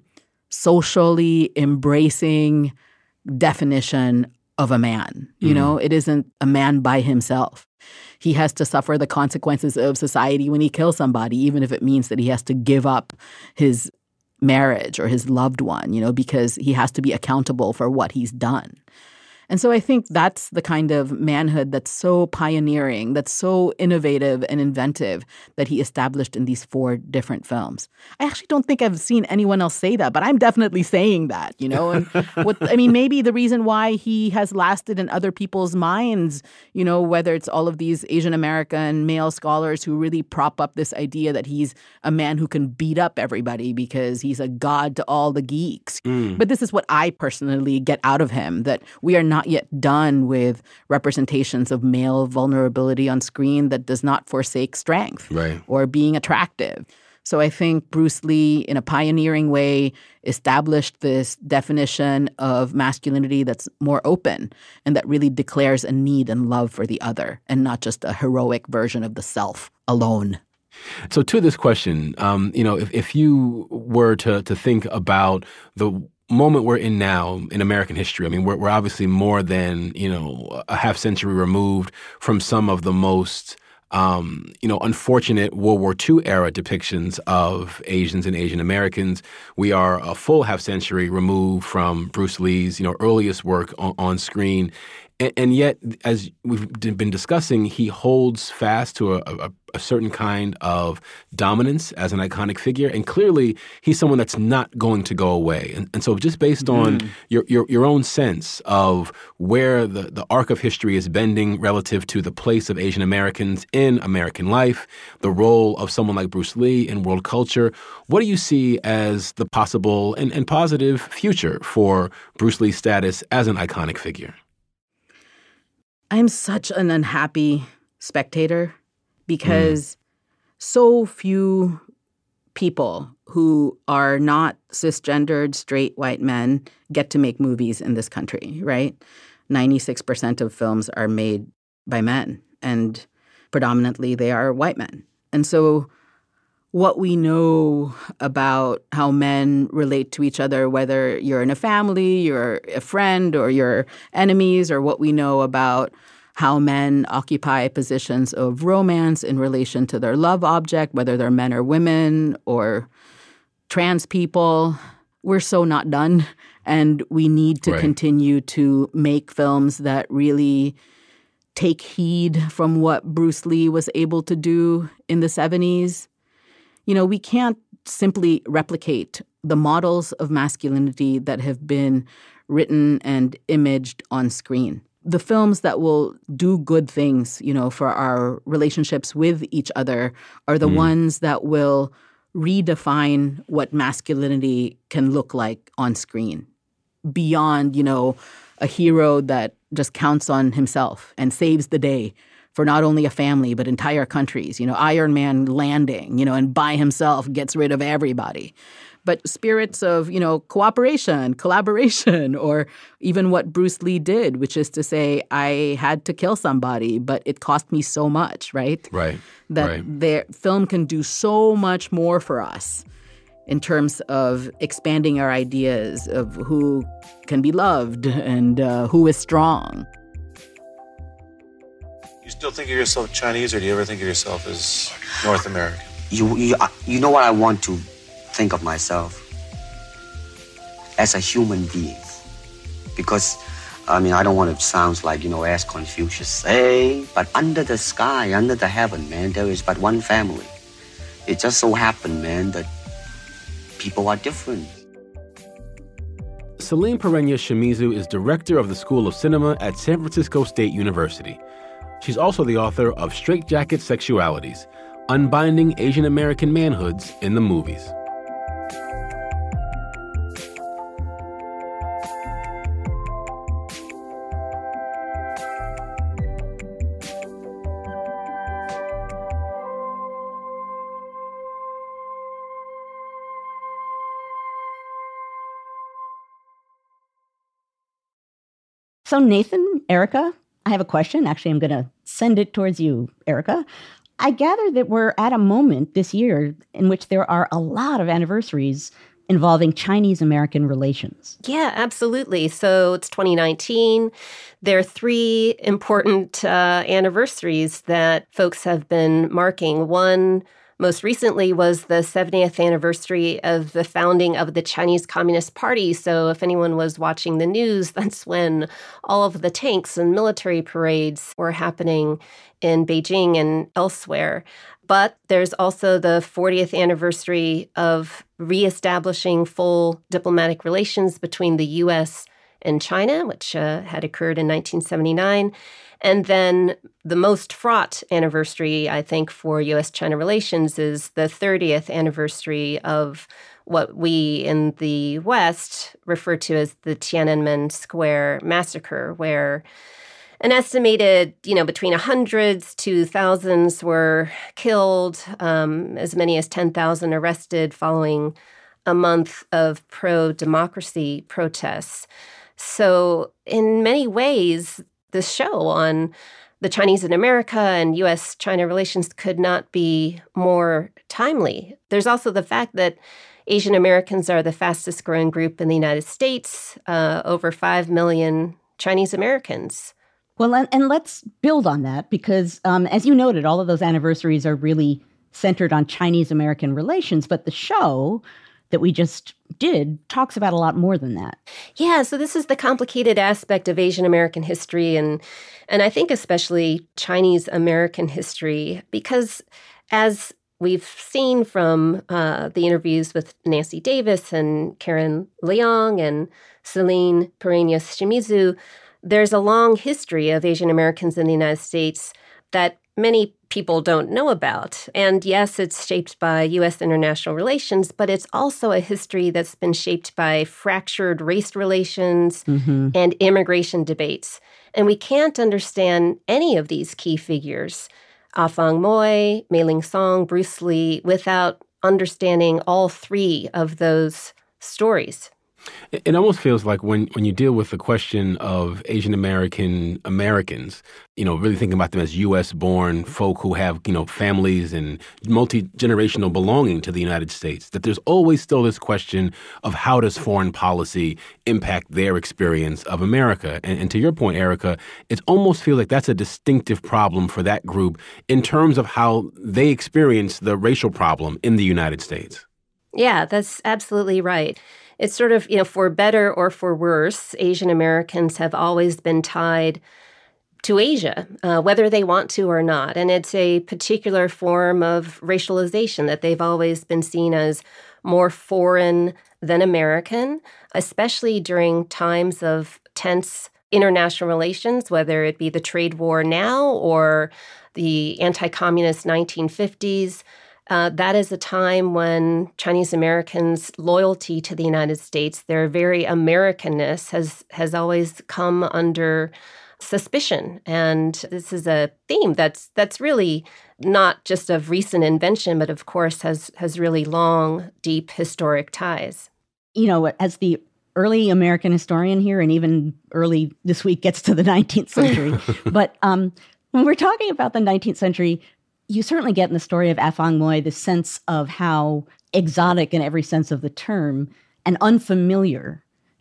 socially embracing definition of a man. You mm. know, it isn't a man by himself. He has to suffer the consequences of society when he kills somebody, even if it means that he has to give up his marriage or his loved one, you know, because he has to be accountable for what he's done. And so I think that's the kind of manhood that's so pioneering, that's so innovative and inventive that he established in these four different films. I actually don't think I've seen anyone else say that, but I'm definitely saying that, you know. And what I mean, maybe the reason why he has lasted in other people's minds, you know, whether it's all of these Asian American male scholars who really prop up this idea that he's a man who can beat up everybody because he's a god to all the geeks. Mm. But this is what I personally get out of him, that we are not not yet done with representations of male vulnerability on screen that does not forsake strength right. or being attractive. So I think Bruce Lee, in a pioneering way, established this definition of masculinity that's more open and that really declares a need and love for the other and not just a heroic version of the self alone. So to this question, um, you know, if, if you were to to think about the moment we're in now in American history, I mean, we're, we're obviously more than, you know, a half century removed from some of the most, um, you know, unfortunate World War Two era depictions of Asians and Asian Americans. We are a full half century removed from Bruce Lee's, you know, earliest work on, on screen. And, and yet, as we've been discussing, he holds fast to a, a, a certain kind of dominance as an iconic figure. And clearly, he's someone that's not going to go away. And, and so just based on mm. your, your your own sense of where the, the arc of history is bending relative to the place of Asian Americans in American life, the role of someone like Bruce Lee in world culture, what do you see as the possible and, and positive future for Bruce Lee's status as an iconic figure? I'm such an unhappy spectator because mm. so few people who are not cisgendered, straight white men get to make movies in this country, right? ninety-six percent of films are made by men, and predominantly they are white men. And so what we know about how men relate to each other, whether you're in a family, you're a friend, or you're enemies, or what we know about how men occupy positions of romance in relation to their love object, whether they're men or women or trans people, we're so not done. And we need to right. continue to make films that really take heed from what Bruce Lee was able to do in the seventies. you know, we can't simply replicate the models of masculinity that have been written and imaged on screen. The films that will do good things, you know, for our relationships with each other are the mm. ones that will redefine what masculinity can look like on screen beyond, you know, a hero that just counts on himself and saves the day for not only a family but entire countries. You know, Iron Man landing, you know, and by himself gets rid of everybody. But spirits of, you know, cooperation, collaboration, or even what Bruce Lee did, which is to say, I had to kill somebody, but it cost me so much, right? Right. That right. their film can do so much more for us in terms of expanding our ideas of who can be loved and uh, who is strong. You still think of yourself Chinese, or do you ever think of yourself as North American? You, you, you know what I want to think of myself? As a human being. Because, I mean, I don't want to sound like, you know, as Confucius say, but under the sky, under the heaven, man, there is but one family. It just so happened, man, that people are different. Celine Pereña-Shimizu is director of the School of Cinema at San Francisco State University. She's also the author of Straitjacket Sexualities, Unbinding Asian American Manhoods in the Movies. So Nathan, Erica, I have a question. Actually, I'm going to send it towards you, Erica. I gather that we're at a moment this year in which there are a lot of anniversaries involving Chinese-American relations. Yeah, absolutely. So it's twenty nineteen. There are three important uh, anniversaries that folks have been marking. One, most recently, was the seventieth anniversary of the founding of the Chinese Communist Party. So if anyone was watching the news, that's when all of the tanks and military parades were happening in Beijing and elsewhere. But there's also the fortieth anniversary of reestablishing full diplomatic relations between the U S and China, which uh, had occurred in nineteen seventy-nine. And then the most fraught anniversary, I think, for U S-China relations is the thirtieth anniversary of what we in the West refer to as the Tiananmen Square massacre, where an estimated, you know, between hundreds to thousands were killed, um, as many as ten thousand arrested following a month of pro-democracy protests. So in many ways, the show on the Chinese in America and U S-China relations could not be more timely. There's also the fact that Asian Americans are the fastest growing group in the United States, uh, over five million Chinese Americans. Well, and, and let's build on that because, um, as you noted, all of those anniversaries are really centered on Chinese-American relations, but the show that we just did talks about a lot more than that. Yeah, so this is the complicated aspect of Asian American history and and I think especially Chinese American history, because as we've seen from uh, the interviews with Nancy Davis and Karen Leong and Celine Pereña-Shimizu, there's a long history of Asian Americans in the United States that many people don't know about. And yes, it's shaped by U S international relations, but it's also a history that's been shaped by fractured race relations mm-hmm. and immigration debates. And we can't understand any of these key figures, Ah Fang Moy, Mei-Ling Song, Bruce Lee, without understanding all three of those stories. It almost feels like when, when you deal with the question of Asian American Americans, you know, really thinking about them as U S-born folk who have, you know, families and multi-generational belonging to the United States, that there's always still this question of how does foreign policy impact their experience of America? And, and to your point, Erica, it almost feels like that's a distinctive problem for that group in terms of how they experience the racial problem in the United States. Yeah, that's absolutely right. It's sort of, you know, for better or for worse, Asian Americans have always been tied to Asia, uh, whether they want to or not. And it's a particular form of racialization that they've always been seen as more foreign than American, especially during times of tense international relations, whether it be the trade war now or the anti-communist nineteen fifties. Uh, that is a time when Chinese Americans' loyalty to the United States, their very Americanness, has has always come under suspicion. And this is a theme that's that's really not just of recent invention, but of course has has really long, deep historic ties. You know, as the early American historian here, and even early this week gets to the nineteenth century, but um, when we're talking about the nineteenth century, you certainly get in the story of Afong Moy the sense of how exotic in every sense of the term and unfamiliar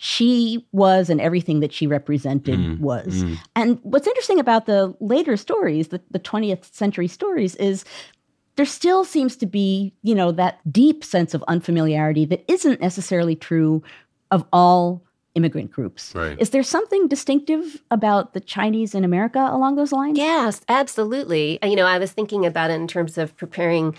she was, and everything that she represented mm, was. Mm. And what's interesting about the later stories, the, the twentieth century stories, is there still seems to be, you know, that deep sense of unfamiliarity that isn't necessarily true of all immigrant groups. Right. Is there something distinctive about the Chinese in America along those lines? Yes, absolutely. You know, I was thinking about it in terms of preparing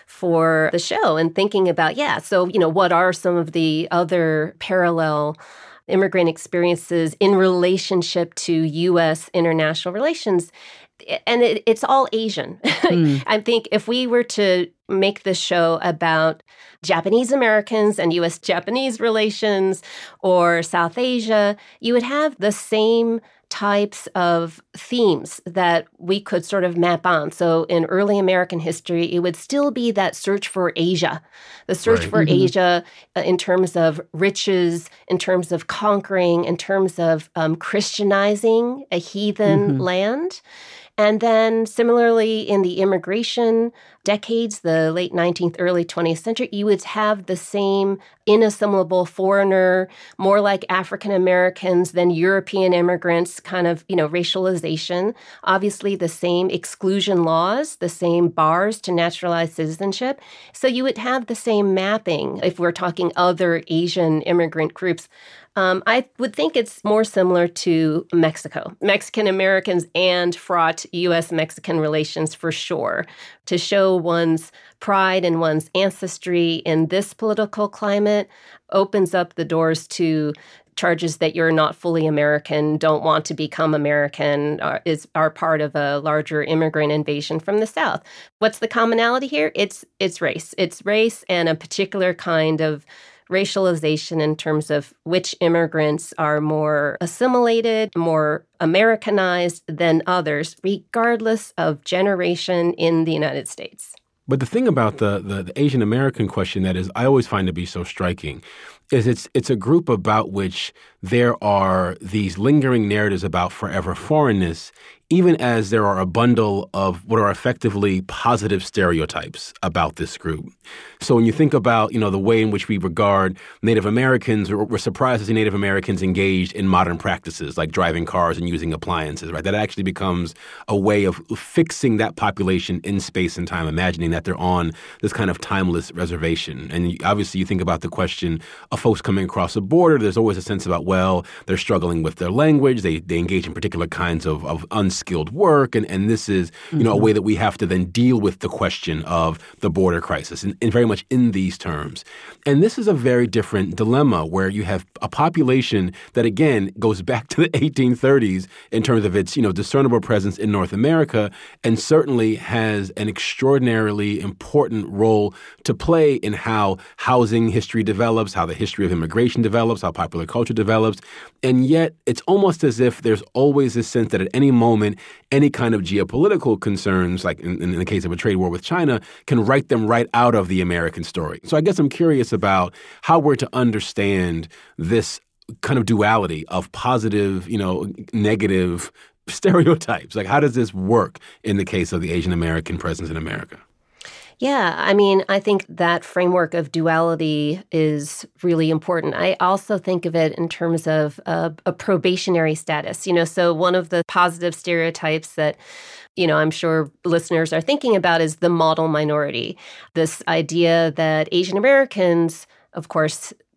for the show and thinking about, yeah, so, you know, what are some of the other parallel immigrant experiences in relationship to U S international relations? And it, it's all Asian. Mm. I think if we were to make this show about Japanese Americans and U S Japanese relations or South Asia, you would have the same types of themes that we could sort of map on. So in early American history, it would still be that search for Asia, the search right. for mm-hmm. Asia uh, in terms of riches, in terms of conquering, in terms of um, Christianizing a heathen mm-hmm. land. And then similarly in the immigration decades, the late nineteenth, early twentieth century, you would have the same inassimilable foreigner, more like African Americans than European immigrants, kind of, you know, racialization. Obviously the same exclusion laws, the same bars to naturalized citizenship. So you would have the same mapping if we're talking other Asian immigrant groups. Um, I would think it's more similar to Mexico, Mexican Americans and fraught U S Mexican relations for sure, to show one's pride and one's ancestry in this political climate opens up the doors to charges that you're not fully American, don't want to become American, are, is, are part of a larger immigrant invasion from the South. What's the commonality here? It's it's race. It's race and a particular kind of racialization in terms of which immigrants are more assimilated, more Americanized than others, regardless of generation in the United States. But the thing about the, the, the Asian American question that is I always find to be so striking is it's it's a group about which there are these lingering narratives about forever foreignness, even as there are a bundle of what are effectively positive stereotypes about this group. So when you think about, you know, the way in which we regard Native Americans, we're, we're surprised to see Native Americans engaged in modern practices like driving cars and using appliances, right? That actually becomes a way of fixing that population in space and time, imagining that they're on this kind of timeless reservation. And obviously you think about the question of folks coming across the border, there's always a sense about, well, they're struggling with their language, they they engage in particular kinds of, of unskilled work, and, and this is, you know, mm-hmm. a way that we have to then deal with the question of the border crisis, and, and very much in these terms. And this is a very different dilemma where you have a population that, again, goes back to the eighteen thirties in terms of its, you know, discernible presence in North America, and certainly has an extraordinarily important role to play in how housing history develops, how the history of immigration develops, how popular culture develops. And yet it's almost as if there's always this sense that at any moment, any kind of geopolitical concerns, like in, in the case of a trade war with China, can write them right out of the American story. So I guess I'm curious about how we're to understand this kind of duality of positive, you know, negative stereotypes. Like, how does this work in the case of the Asian American presence in America? Yeah, I mean, I think that framework of duality is really important. I also think of it in terms of uh, a probationary status. You know, so one of the positive stereotypes that, you know, I'm sure listeners are thinking about is the model minority. This idea that Asian Americans, of course,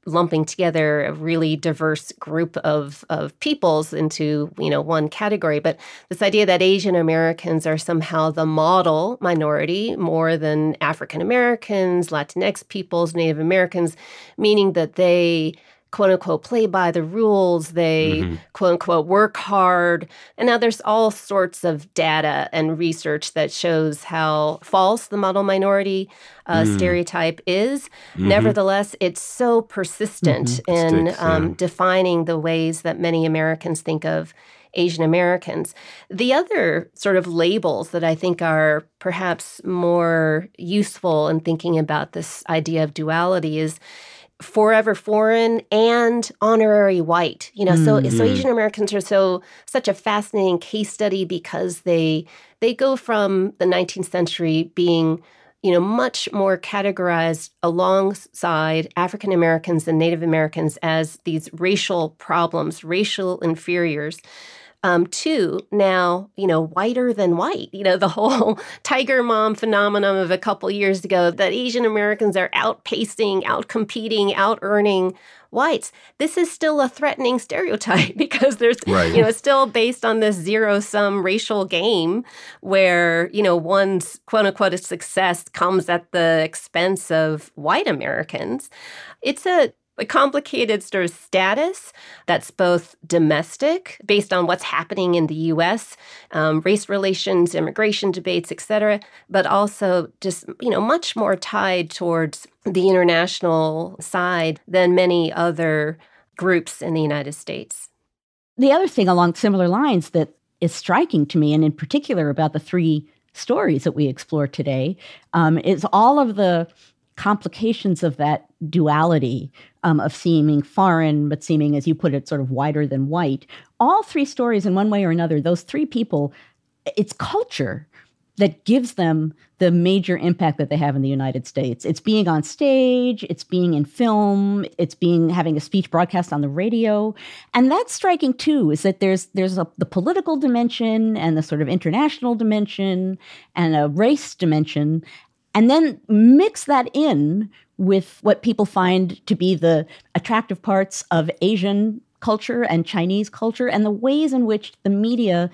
lumping together a really diverse group of, of peoples into, you know, one category. But this idea that Asian Americans are somehow the model minority more than African Americans, Latinx peoples, Native Americans, meaning that they quote unquote play by the rules, they mm-hmm. quote unquote work hard. And now there's all sorts of data and research that shows how false the model minority uh, mm. stereotype is. Mm-hmm. Nevertheless, it's so persistent mm-hmm. in Sticks, um, yeah. defining the ways that many Americans think of Asian Americans. The other sort of labels that I think are perhaps more useful in thinking about this idea of duality is forever foreign and honorary white. You know, mm-hmm. so so Asian Americans are so such a fascinating case study because they they go from the nineteenth century being, you know, much more categorized alongside African Americans and Native Americans as these racial problems, racial inferiors. Um, to now, you know, whiter than white. You know, the whole Tiger Mom phenomenon of a couple years ago that Asian Americans are outpacing, outcompeting, out-earning whites. This is still a threatening stereotype because there's, right. you know, it's still based on this zero-sum racial game where, you know, one's quote-unquote success comes at the expense of white Americans. It's a A complicated sort of status that's both domestic, based on what's happening in the U S, um, race relations, immigration debates, et cetera, but also just, you know, much more tied towards the international side than many other groups in the United States. The other thing along similar lines that is striking to me, and in particular about the three stories that we explore today, um, is all of the complications of that duality um, of seeming foreign, but seeming, as you put it, sort of whiter than white. All three stories, in one way or another, those three people, it's culture that gives them the major impact that they have in the United States. It's being on stage, it's being in film, it's being having a speech broadcast on the radio. And that's striking too, is that there's there's a, the political dimension and the sort of international dimension and a race dimension. And then mix that in with what people find to be the attractive parts of Asian culture and Chinese culture and the ways in which the media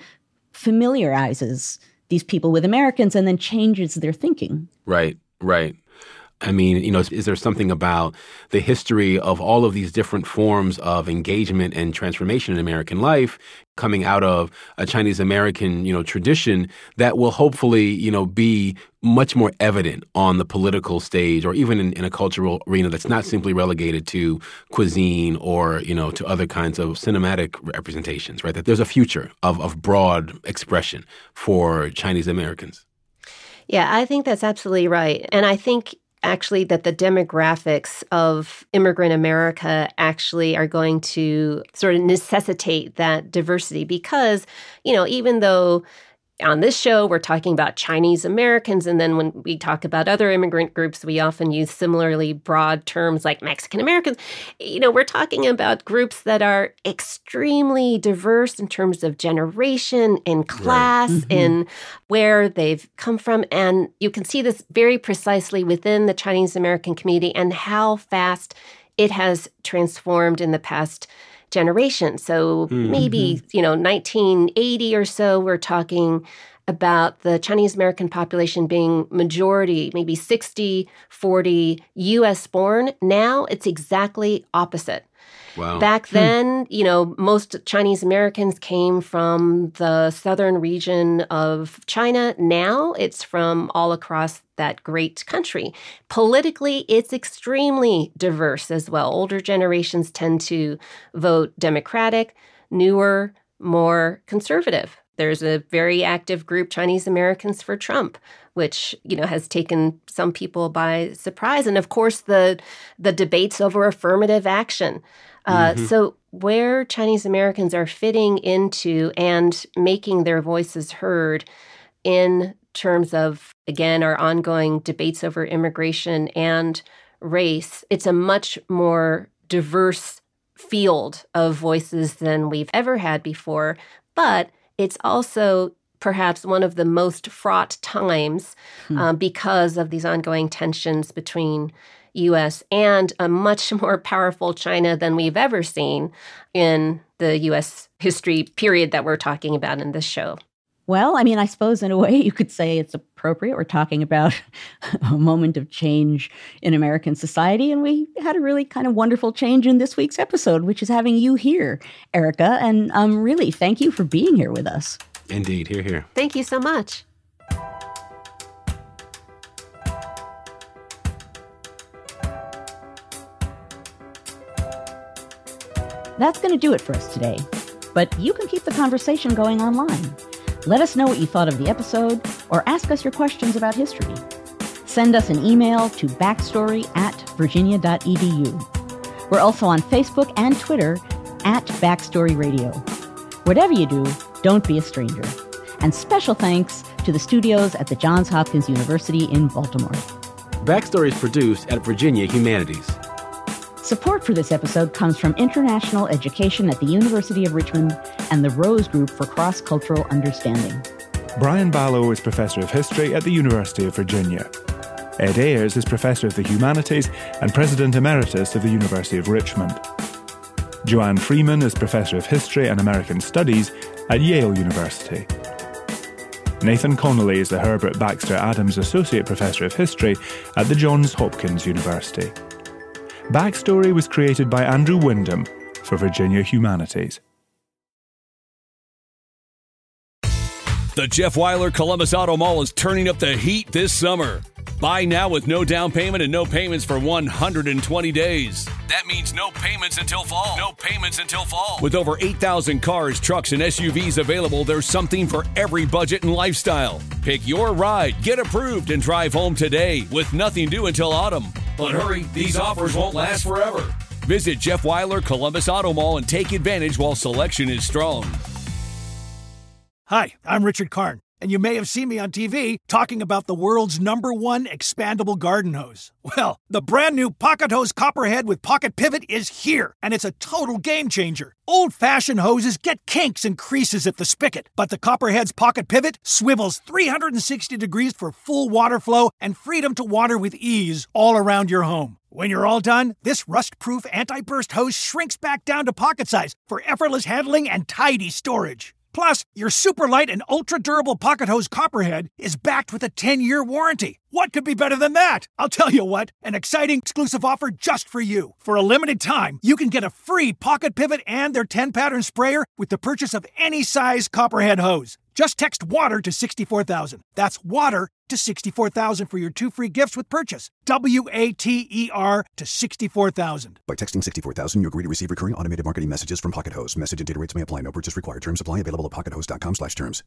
familiarizes these people with Americans and then changes their thinking. Right, right. I mean, you know, is, is there something about the history of all of these different forms of engagement and transformation in American life coming out of a Chinese American, you know, tradition that will hopefully, you know, be much more evident on the political stage or even in, in a cultural arena that's not simply relegated to cuisine or, you know, to other kinds of cinematic representations, right? That there's a future of, of broad expression for Chinese Americans. Yeah, I think that's absolutely right. And I think actually that the demographics of immigrant America actually are going to sort of necessitate that diversity because, you know, even though on this show we're talking about Chinese Americans, and then when we talk about other immigrant groups, we often use similarly broad terms like Mexican Americans. You know, we're talking about groups that are extremely diverse in terms of generation, in class, right. mm-hmm. in where they've come from. And you can see this very precisely within the Chinese American community and how fast it has transformed in the past generation. So mm-hmm. maybe, you know, nineteen eighty or so, we're talking about the Chinese American population being majority, maybe sixty forty U S born. Now it's exactly opposite. Wow. Back then, you know, most Chinese Americans came from the southern region of China. Now it's from all across that great country. Politically, it's extremely diverse as well. Older generations tend to vote Democratic, newer, more conservative. There's a very active group, Chinese Americans for Trump, which, you know, has taken some people by surprise. And of course, the the debates over affirmative action. Uh, mm-hmm. So where Chinese Americans are fitting into and making their voices heard in terms of, again, our ongoing debates over immigration and race, it's a much more diverse field of voices than we've ever had before. But it's also perhaps one of the most fraught times hmm. um, because of these ongoing tensions between U S and a much more powerful China than we've ever seen in the U S history period that we're talking about in this show. Well, I mean, I suppose in a way you could say it's appropriate. We're talking about a moment of change in American society, and we had a really kind of wonderful change in this week's episode, which is having you here, Erica. And um, really, thank you for being here with us. Indeed. Hear, hear. Thank you so much. That's going to do it for us today. But you can keep the conversation going online. Let us know what you thought of the episode, or ask us your questions about history. Send us an email to backstory at virginia dot e d u. We're also on Facebook and Twitter at Backstory Radio. Whatever you do, don't be a stranger. And special thanks to the studios at the Johns Hopkins University in Baltimore. Backstory is produced at Virginia Humanities. Support for this episode comes from International Education at the University of Richmond and the Rose Group for Cross-Cultural Understanding. Brian Ballow is Professor of History at the University of Virginia. Ed Ayers is Professor of the Humanities and President Emeritus of the University of Richmond. Joanne Freeman is Professor of History and American Studies at Yale University. Nathan Connolly is the Herbert Baxter Adams Associate Professor of History at the Johns Hopkins University. Backstory was created by Andrew Wyndham for Virginia Humanities. The Jeff Weiler Columbus Auto Mall is turning up the heat this summer. Buy now with no down payment and no payments for one hundred twenty days. That means no payments until fall. No payments until fall. With over eight thousand cars, trucks, and S U Vs available, there's something for every budget and lifestyle. Pick your ride, get approved, and drive home today with nothing due until autumn. But hurry, these offers won't last forever. Visit Jeff Weiler Columbus Auto Mall and take advantage while selection is strong. Hi, I'm Richard Karn, and you may have seen me on T V talking about the world's number one expandable garden hose. Well, the brand new Pocket Hose Copperhead with Pocket Pivot is here, and it's a total game changer. Old-fashioned hoses get kinks and creases at the spigot, but the Copperhead's Pocket Pivot swivels three hundred sixty degrees for full water flow and freedom to water with ease all around your home. When you're all done, this rust-proof anti-burst hose shrinks back down to pocket size for effortless handling and tidy storage. Plus, your super light and ultra-durable Pocket Hose Copperhead is backed with a ten-year warranty. What could be better than that? I'll tell you what, an exciting exclusive offer just for you. For a limited time, you can get a free Pocket Pivot and their ten-pattern sprayer with the purchase of any size Copperhead hose. Just text WATER to sixty-four thousand. That's WATER to sixty-four thousand for your two free gifts with purchase. W A T E R to sixty-four thousand. By texting sixty-four thousand, you agree to receive recurring automated marketing messages from Pocket Hose. Message and data rates may apply. No purchase required. Terms apply. Available at pocket hose dot com slash terms.